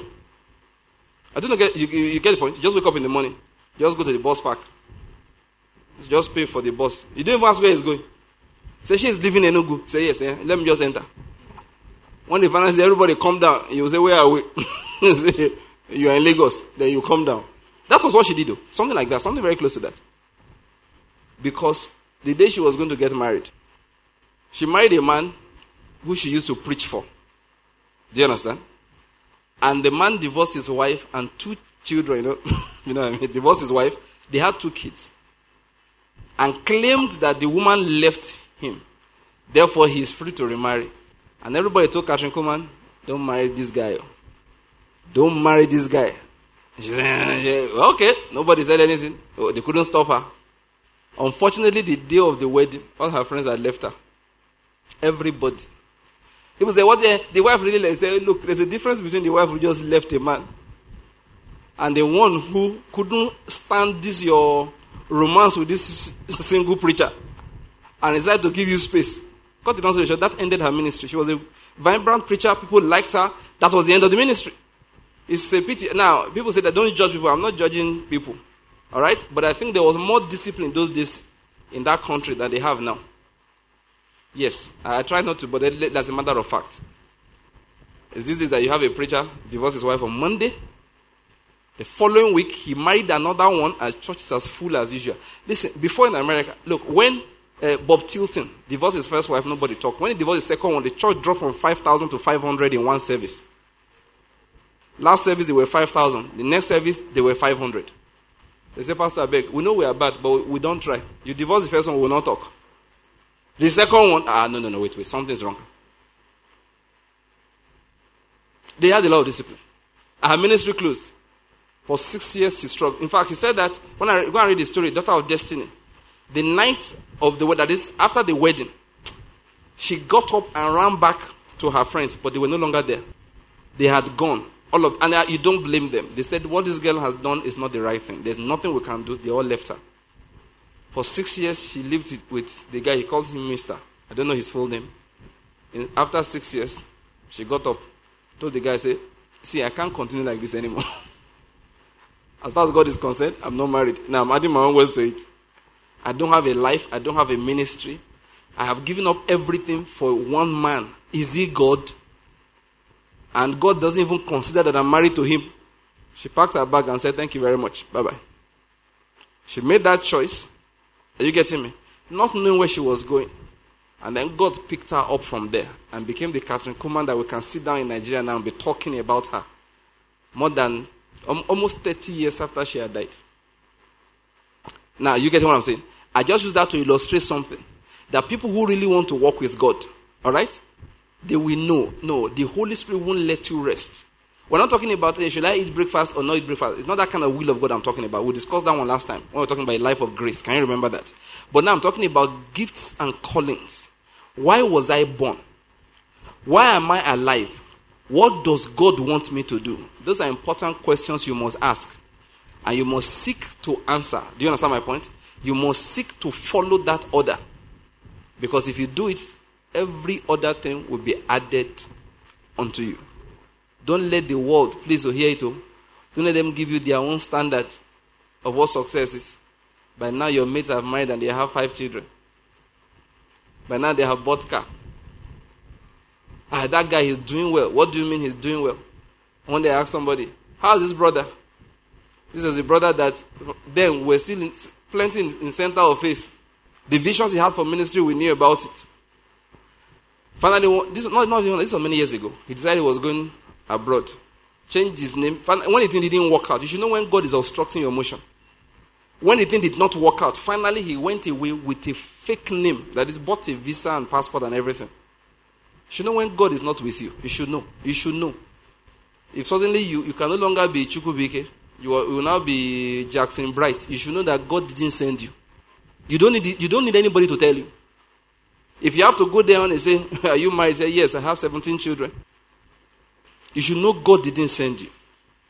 [SPEAKER 1] I don't know, you get the point? You just wake up in the morning, just go to the bus park. Just pay for the bus. You don't even ask where he's going. Say, she is leaving Enugu. Say, yes, let me just enter. When the finance say, everybody come down, you say, where are we? Say, you are in Lagos. Then you come down. That was what she did, though. Something like that. Something very close to that. Because the day she was going to get married, she married a man who she used to preach for. Do you understand? And the man divorced his wife and 2 children, you know what I mean? Divorced his wife. They had 2 kids. And claimed that the woman left him. Therefore, he is free to remarry. And everybody told Catherine Kuhlman, don't marry this guy. Don't marry this guy. And she said, okay. Nobody said anything. They couldn't stop her. Unfortunately, the day of the wedding, all her friends had left her. Everybody. People say, what the wife really like? Say, look, there's a difference between the wife who just left a man and the one who couldn't stand this your romance with this single preacher and decided to give you space. Cut it down to the short, that ended her ministry. She was a vibrant preacher. People liked her. That was the end of the ministry. It's a pity. Now, people say that don't judge people. I'm not judging people. All right? But I think there was more discipline those days in that country than they have now. Yes, I try not to, but that's a matter of fact. Is this that you have a preacher divorced his wife on Monday? The following week, he married another one, and church is as full as usual. Listen, before in America, look, when Bob Tilton divorced his first wife, nobody talked. When he divorced his second one, the church dropped from 5,000 to 500 in one service. Last service, they were 5,000. The next service, they were 500. They say, Pastor, I beg, we know we are bad, but we don't try. You divorce the first one, we will not talk. The second one, no, wait, something's wrong. They had a lot of discipline. Her ministry closed. For 6 years, she struggled. In fact, he said that, when I go and read the story, Daughter of Destiny, the night of the wedding, that is, after the wedding, she got up and ran back to her friends, but they were no longer there. They had gone. And you don't blame them. They said, what this girl has done is not the right thing. There's nothing we can do. They all left her. For 6 years, she lived with the guy. He called him Mister. I don't know his full name. After 6 years, she got up, told the guy, see, I can't continue like this anymore. As far as God is concerned, I'm not married. Now, I'm adding my own words to it. I don't have a life. I don't have a ministry. I have given up everything for one man. Is he God? And God doesn't even consider that I'm married to him. She packed her bag and said, thank you very much. Bye-bye. She made that choice. Are you getting me? Not knowing where she was going. And then God picked her up from there and became the Catherine Kuhlman that we can sit down in Nigeria now and be talking about her. More than almost 30 years after she had died. Now, you get what I'm saying? I just use that to illustrate something. That people who really want to walk with God, all right, they will know. No, the Holy Spirit won't let you rest We're not talking about, hey, should I eat breakfast or not eat breakfast? It's not that kind of will of God I'm talking about. We discussed that one last time when we were talking about a life of grace. Can you remember that? But now I'm talking about gifts and callings. Why was I born? Why am I alive? What does God want me to do? Those are important questions you must ask. And you must seek to answer. Do you understand my point? You must seek to follow that order. Because if you do it, every other thing will be added unto you. Don't let the world, please to hear it. Don't let them give you their own standard of what success is. By now your mates have married and they have 5 children. By now they have bought car. That guy is doing well. What do you mean he's doing well? One day I asked somebody, how's this brother? This is a brother that then we're still plenty in center of faith. The visions he had for ministry, we knew about it. Finally, this was many years ago. He decided he was going abroad. Changed his name. When the thing didn't work out, you should know when God is obstructing your motion. When the thing did not work out, finally he went away with a fake name. That is, bought a visa and passport and everything. You should know when God is not with you. You should know. You should know. If suddenly you can no longer be Chukwubike, you will now be Jackson Bright, you should know that God didn't send you. You don't need anybody to tell you. If you have to go there and say, are you married? Say, yes, I have 17 children. You should know God didn't send you.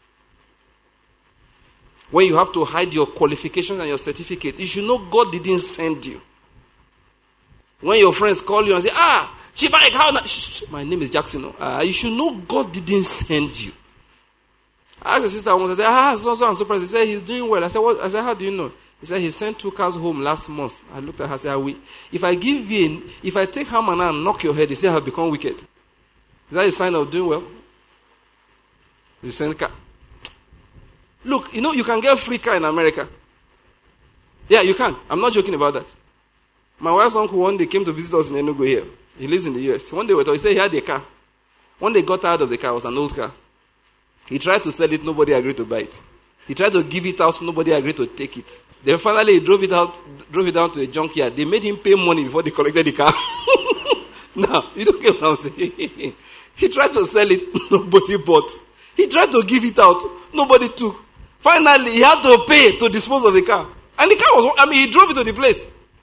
[SPEAKER 1] When you have to hide your qualifications and your certificate, you should know God didn't send you. When your friends call you and say, Chibaik, how now? My name is Jackson. You should know God didn't send you. I asked the sister once, I said, so and so person. He said, he's doing well. I said, what? I said, how do you know? He said, he sent 2 cars home last month. I looked at her and said, if I take hammer and knock your head, he said, I have become wicked. Is that a sign of doing well? You send car. Look, you can get free car in America. Yeah, you can. I'm not joking about that. My wife's uncle one day came to visit us in Enugu here. He lives in the US. One day he said he had a car. One day he got tired of the car. It was an old car. He tried to sell it. Nobody agreed to buy it. He tried to give it out. Nobody agreed to take it. Then finally he drove it down to a junkyard. They made him pay money before they collected the car. Now, you don't get what I'm saying. He tried to sell it. Nobody bought. He tried to give it out. Nobody took. Finally, he had to pay to dispose of the car. And the car he drove it to the place.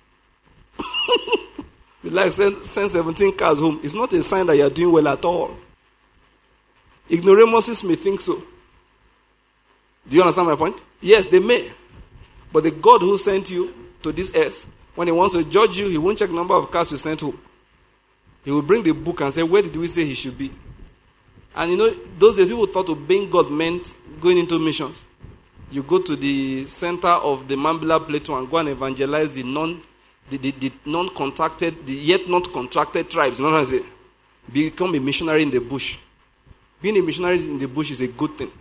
[SPEAKER 1] You like send 17 cars home. It's not a sign that you are doing well at all. Ignoramuses may think so. Do you understand my point? Yes, they may. But the God who sent you to this earth, when he wants to judge you, he won't check the number of cars you sent home. He will bring the book and say, where did we say he should be? And those days people thought obeying God meant going into missions. You go to the center of the Mambila Plateau and go and evangelize the non-contracted, the yet not contracted tribes. You know what I'm saying? Become a missionary in the bush. Being a missionary in the bush is a good thing.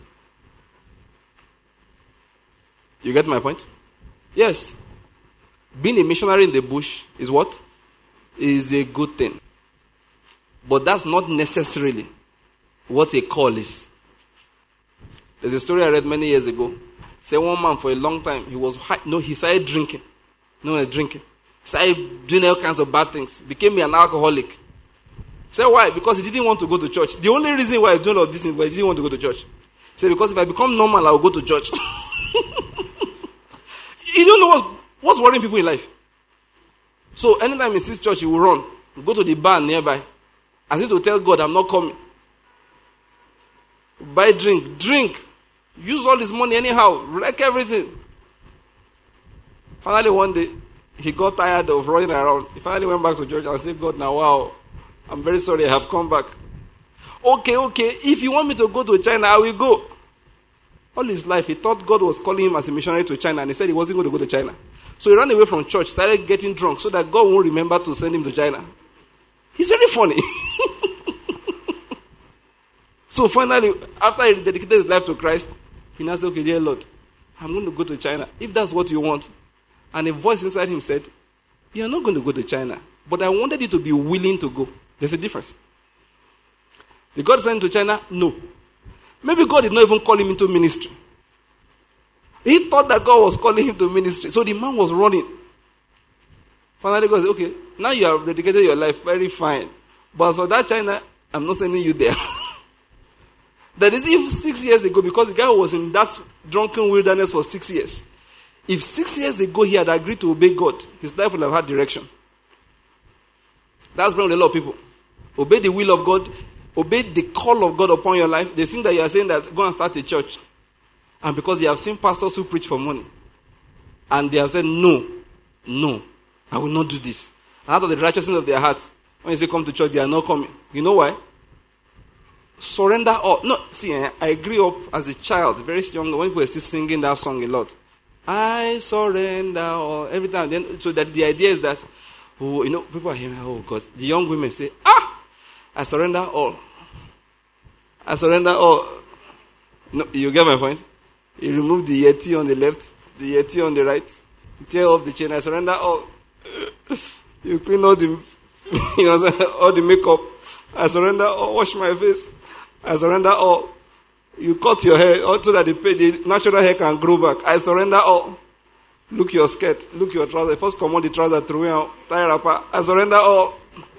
[SPEAKER 1] You get my point? Yes. Being a missionary in the bush is what? Is a good thing. But that's not necessarily what a call is. There's a story I read many years ago. Say one man for a long time, he started drinking. Drinking. Started doing all kinds of bad things. Became an alcoholic. Say why? Because he didn't want to go to church. The only reason why he doing all this is because he didn't want to go to church. Say because if I become normal, I will go to church. You don't know what's worrying people in life. So anytime he sees church, he will run. Go to the bar nearby. As if to tell God, I'm not coming. Buy drink. Use all his money anyhow. Wreck everything. Finally one day, he got tired of running around. He finally went back to church and said, God, now wow, I'm very sorry I have come back. Okay. If you want me to go to China, I will go. All his life, he thought God was calling him as a missionary to China, and he said he wasn't going to go to China. So he ran away from church, started getting drunk, so that God won't remember to send him to China. He's very funny. So finally, after he dedicated his life to Christ, he now said, okay, dear Lord, I'm going to go to China, if that's what you want. And a voice inside him said, you're not going to go to China, but I wanted you to be willing to go. There's a difference. Did God send him to China? No. Maybe God did not even call him into ministry. He thought that God was calling him to ministry. So the man was running. Finally God said, okay, now you have dedicated your life, very fine. But as for that China, I'm not sending you there. That is, if 6 years ago, because the guy was in that drunken wilderness for 6 years, if 6 years ago he had agreed to obey God, his life would have had direction. That's wrong with a lot of people. Obey the will of God, obey the call of God upon your life. They think that you are saying that go and start a church. And because they have seen pastors who preach for money, and they have said, no, I will not do this. And out of the righteousness of their hearts, when you say come to church, they are not coming. You know why? Surrender all. No, see, I grew up as a child, very young, when people were still singing that song a lot. I surrender all. Every time. Then, so that the idea is that, people are hearing, oh God. The young women say, I surrender all. I surrender all. No, you get my point? You remove the yeti on the left, the yeti on the right, tear off the chain, I surrender all. You clean all the, all the makeup. I surrender all. Wash my face. I surrender all. You cut your hair so that the natural hair can grow back. I surrender all. Look your skirt. Look your trouser. First come on the trouser through out. Tie wrapper. I surrender all.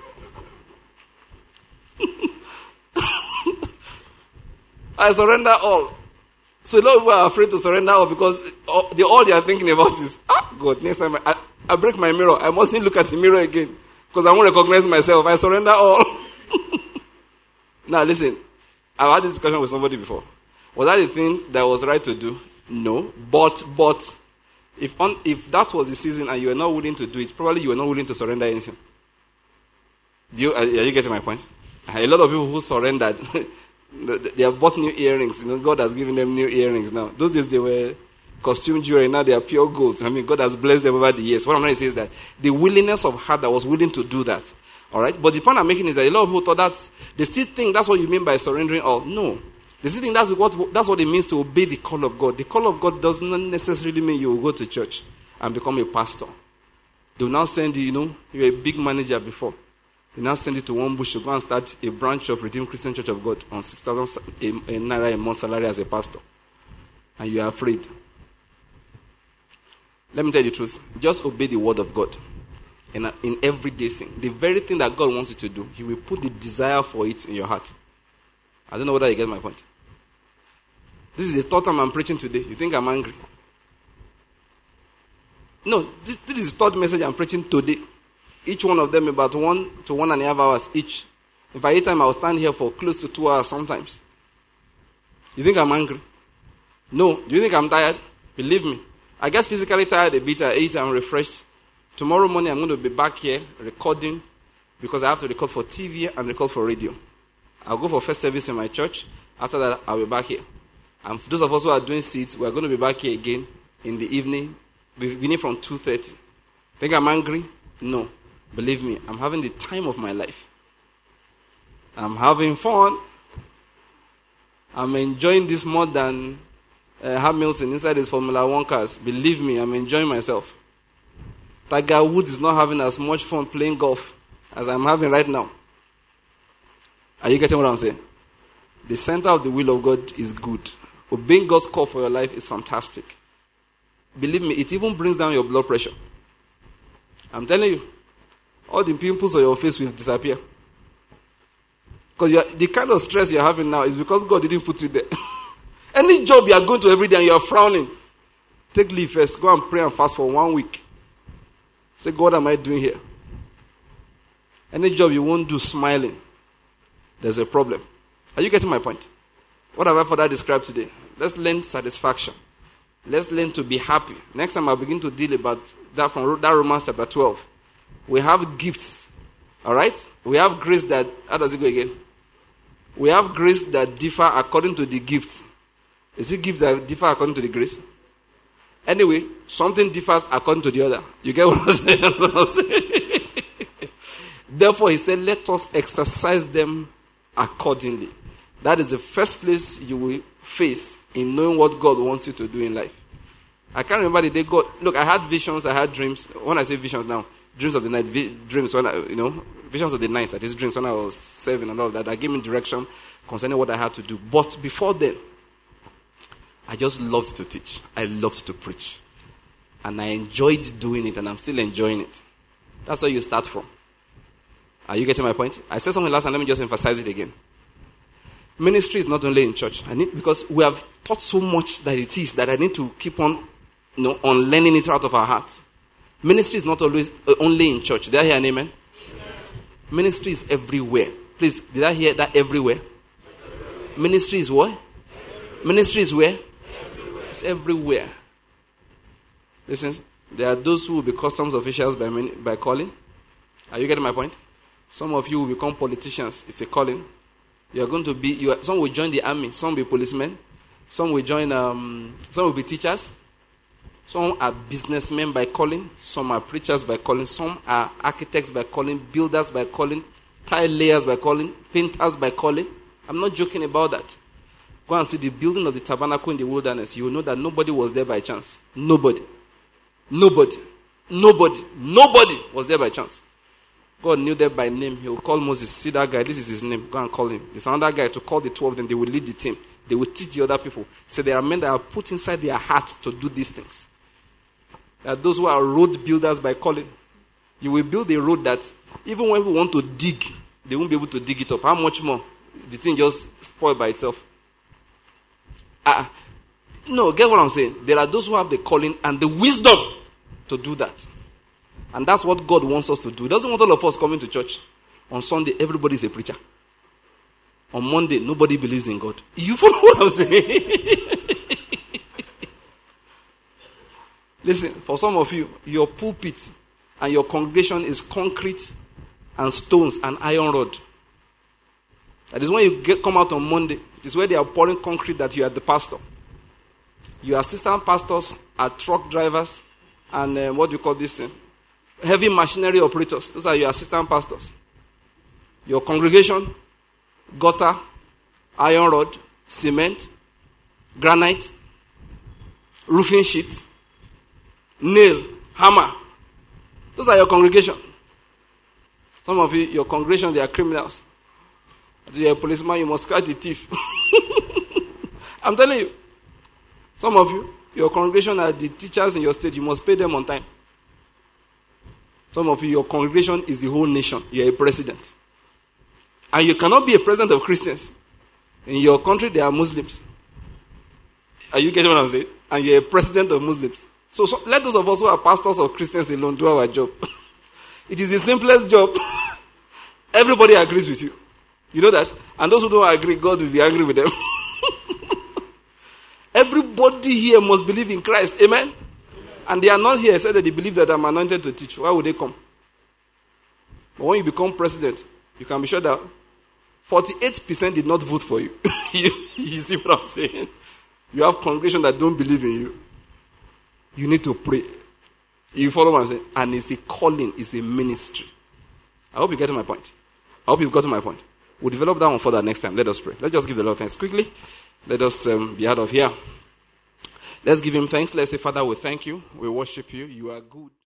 [SPEAKER 1] I surrender all. So a lot of people are afraid to surrender all because all they are thinking about is, God, next time I break my mirror, I mustn't look at the mirror again because I won't recognize myself. I surrender all. Now listen, I've had this discussion with somebody before. Was that the thing that was right to do? No. But if that was the season and you were not willing to do it, probably you were not willing to surrender anything. Are you getting my point? A lot of people who surrendered, they have bought new earrings. God has given them new earrings now. Those days they were costume jewelry, now they are pure gold. God has blessed them over the years. What I'm trying to say is that the willingness of heart that was willing to do that. All right? But the point I'm making is that a lot of people thought that they still think that's what you mean by surrendering all. No. They still think that's what it means to obey the call of God. The call of God does not necessarily mean you will go to church and become a pastor. They will now send you, you were a big manager before. They now send you to one bush to go and start a branch of Redeemed Christian Church of God on 6,000 naira a month salary as a pastor. And you are afraid. Let me tell you the truth. Just obey the word of God. In everyday thing. The very thing that God wants you to do, He will put the desire for it in your heart. I don't know whether you get my point. This is the third time I'm preaching today. You think I'm angry? No, this is the third message I'm preaching today. Each one of them about 1 to 1.5 hours each. If I had time, I'll stand here for close to 2 hours sometimes. You think I'm angry? No. Do you think I'm tired? Believe me. I get physically tired a bit. I eat, I'm refreshed. Tomorrow morning, I'm going to be back here recording because I have to record for TV and record for radio. I'll go for first service in my church. After that, I'll be back here. And for those of us who are doing seats, we're going to be back here again in the evening, beginning from 2:30. Think I'm angry? No. Believe me, I'm having the time of my life. I'm having fun. I'm enjoying this more than Hamilton inside his Formula 1 cars. Believe me, I'm enjoying myself. Tiger Woods is not having as much fun playing golf as I'm having right now. Are you getting what I'm saying? The center of the will of God is good. Obeying God's call for your life is fantastic. Believe me, it even brings down your blood pressure. I'm telling you, all the pimples on your face will disappear. Because the kind of stress you're having now is because God didn't put you there. Any job you are going to every day and you are frowning, take leave first. Go and pray and fast for 1 week. Say, God, what am I doing here? Any job you won't do smiling, there's a problem. Are you getting my point? What have I further described today? Let's learn satisfaction. Let's learn to be happy. Next time I'll begin to deal about that from that Romans chapter 12. We have gifts. All right? We have grace that, how does it go again? We have grace that differ according to the gifts. Is it gifts that differ according to the grace? Anyway, something differs according to the other. You get what I'm saying? Therefore, he said, let us exercise them accordingly. That is the first place you will face in knowing what God wants you to do in life. I can't remember the day God... Look, I had visions, I had dreams. When I say visions now, dreams of the night, dreams when visions of the night, that is dreams when I was 7 and all that. That gave me direction concerning what I had to do. But before then, I just loved to teach. I loved to preach. And I enjoyed doing it, and I'm still enjoying it. That's where you start from. Are you getting my point? I said something last time, let me just emphasize it again. Ministry is not only in church. Because we have taught so much that it is that I need to keep on, on learning it out of our hearts. Ministry is not always only in church. Did I hear an amen? Ministry is everywhere. Please, did I hear that everywhere? Ministry is what? Ministry is where? It's everywhere. Listen, there are those who will be customs officials by calling. Are you getting my point? Some of you will become politicians. It's a calling. You are going to be. Some will join the army. Some will be policemen. Some will join. Some will be teachers. Some are businessmen by calling. Some are preachers by calling. Some are architects by calling. Builders by calling. Tile layers by calling. Painters by calling. I'm not joking about that. Go and see the building of the tabernacle in the wilderness. You will know that nobody was there by chance. Nobody was there by chance. God knew them by name. He will call Moses. See that guy, this is his name. Go and call him. There's another guy to call the 2 of them. They will lead the team. They will teach the other people. So there are men that are put inside their hearts to do these things. There are those who are road builders by calling. You will build a road that even when we want to dig, they won't be able to dig it up. How much more? The thing just spoiled by itself. No, get what I'm saying? There are those who have the calling and the wisdom to do that. And that's what God wants us to do. He doesn't want all of us coming to church. On Sunday, everybody is a preacher. On Monday, nobody believes in God. You follow what I'm saying? Listen, for some of you, your pulpit and your congregation is concrete and stones and iron rod. That is when you come out on Monday. It is where they are pouring concrete that you are the pastor. Your assistant pastors are truck drivers and what do you call this thing? Heavy machinery operators. Those are your assistant pastors. Your congregation, gutter, iron rod, cement, granite, roofing sheet, nail, hammer. Those are your congregation. Some of you, your congregation, they are criminals. If you're a policeman, you must catch the thief. I'm telling you. Some of you, your congregation are the teachers in your state. You must pay them on time. Some of you, your congregation is the whole nation. You're a president. And you cannot be a president of Christians. In your country, there are Muslims. Are you getting what I'm saying? And you're a president of Muslims. So let those of us who are pastors of Christians alone do our job. It is the simplest job. Everybody agrees with you. You know that? And those who don't agree, God will be angry with them. Everybody here must believe in Christ. Amen? And they are not here said that they believe that I'm anointed to teach. Why would they come? But when you become president, you can be sure that 48% did not vote for you. You see what I'm saying? You have congregation that don't believe in you. You need to pray. You follow what I'm saying? And it's a calling, it's a ministry. I hope you get to my point. I hope you've got to my point. We'll develop that one further next time. Let us pray. Let's just give the Lord thanks quickly. Let us be out of here. Let's give him thanks. Let's say, Father, we thank you. We worship you. You are good.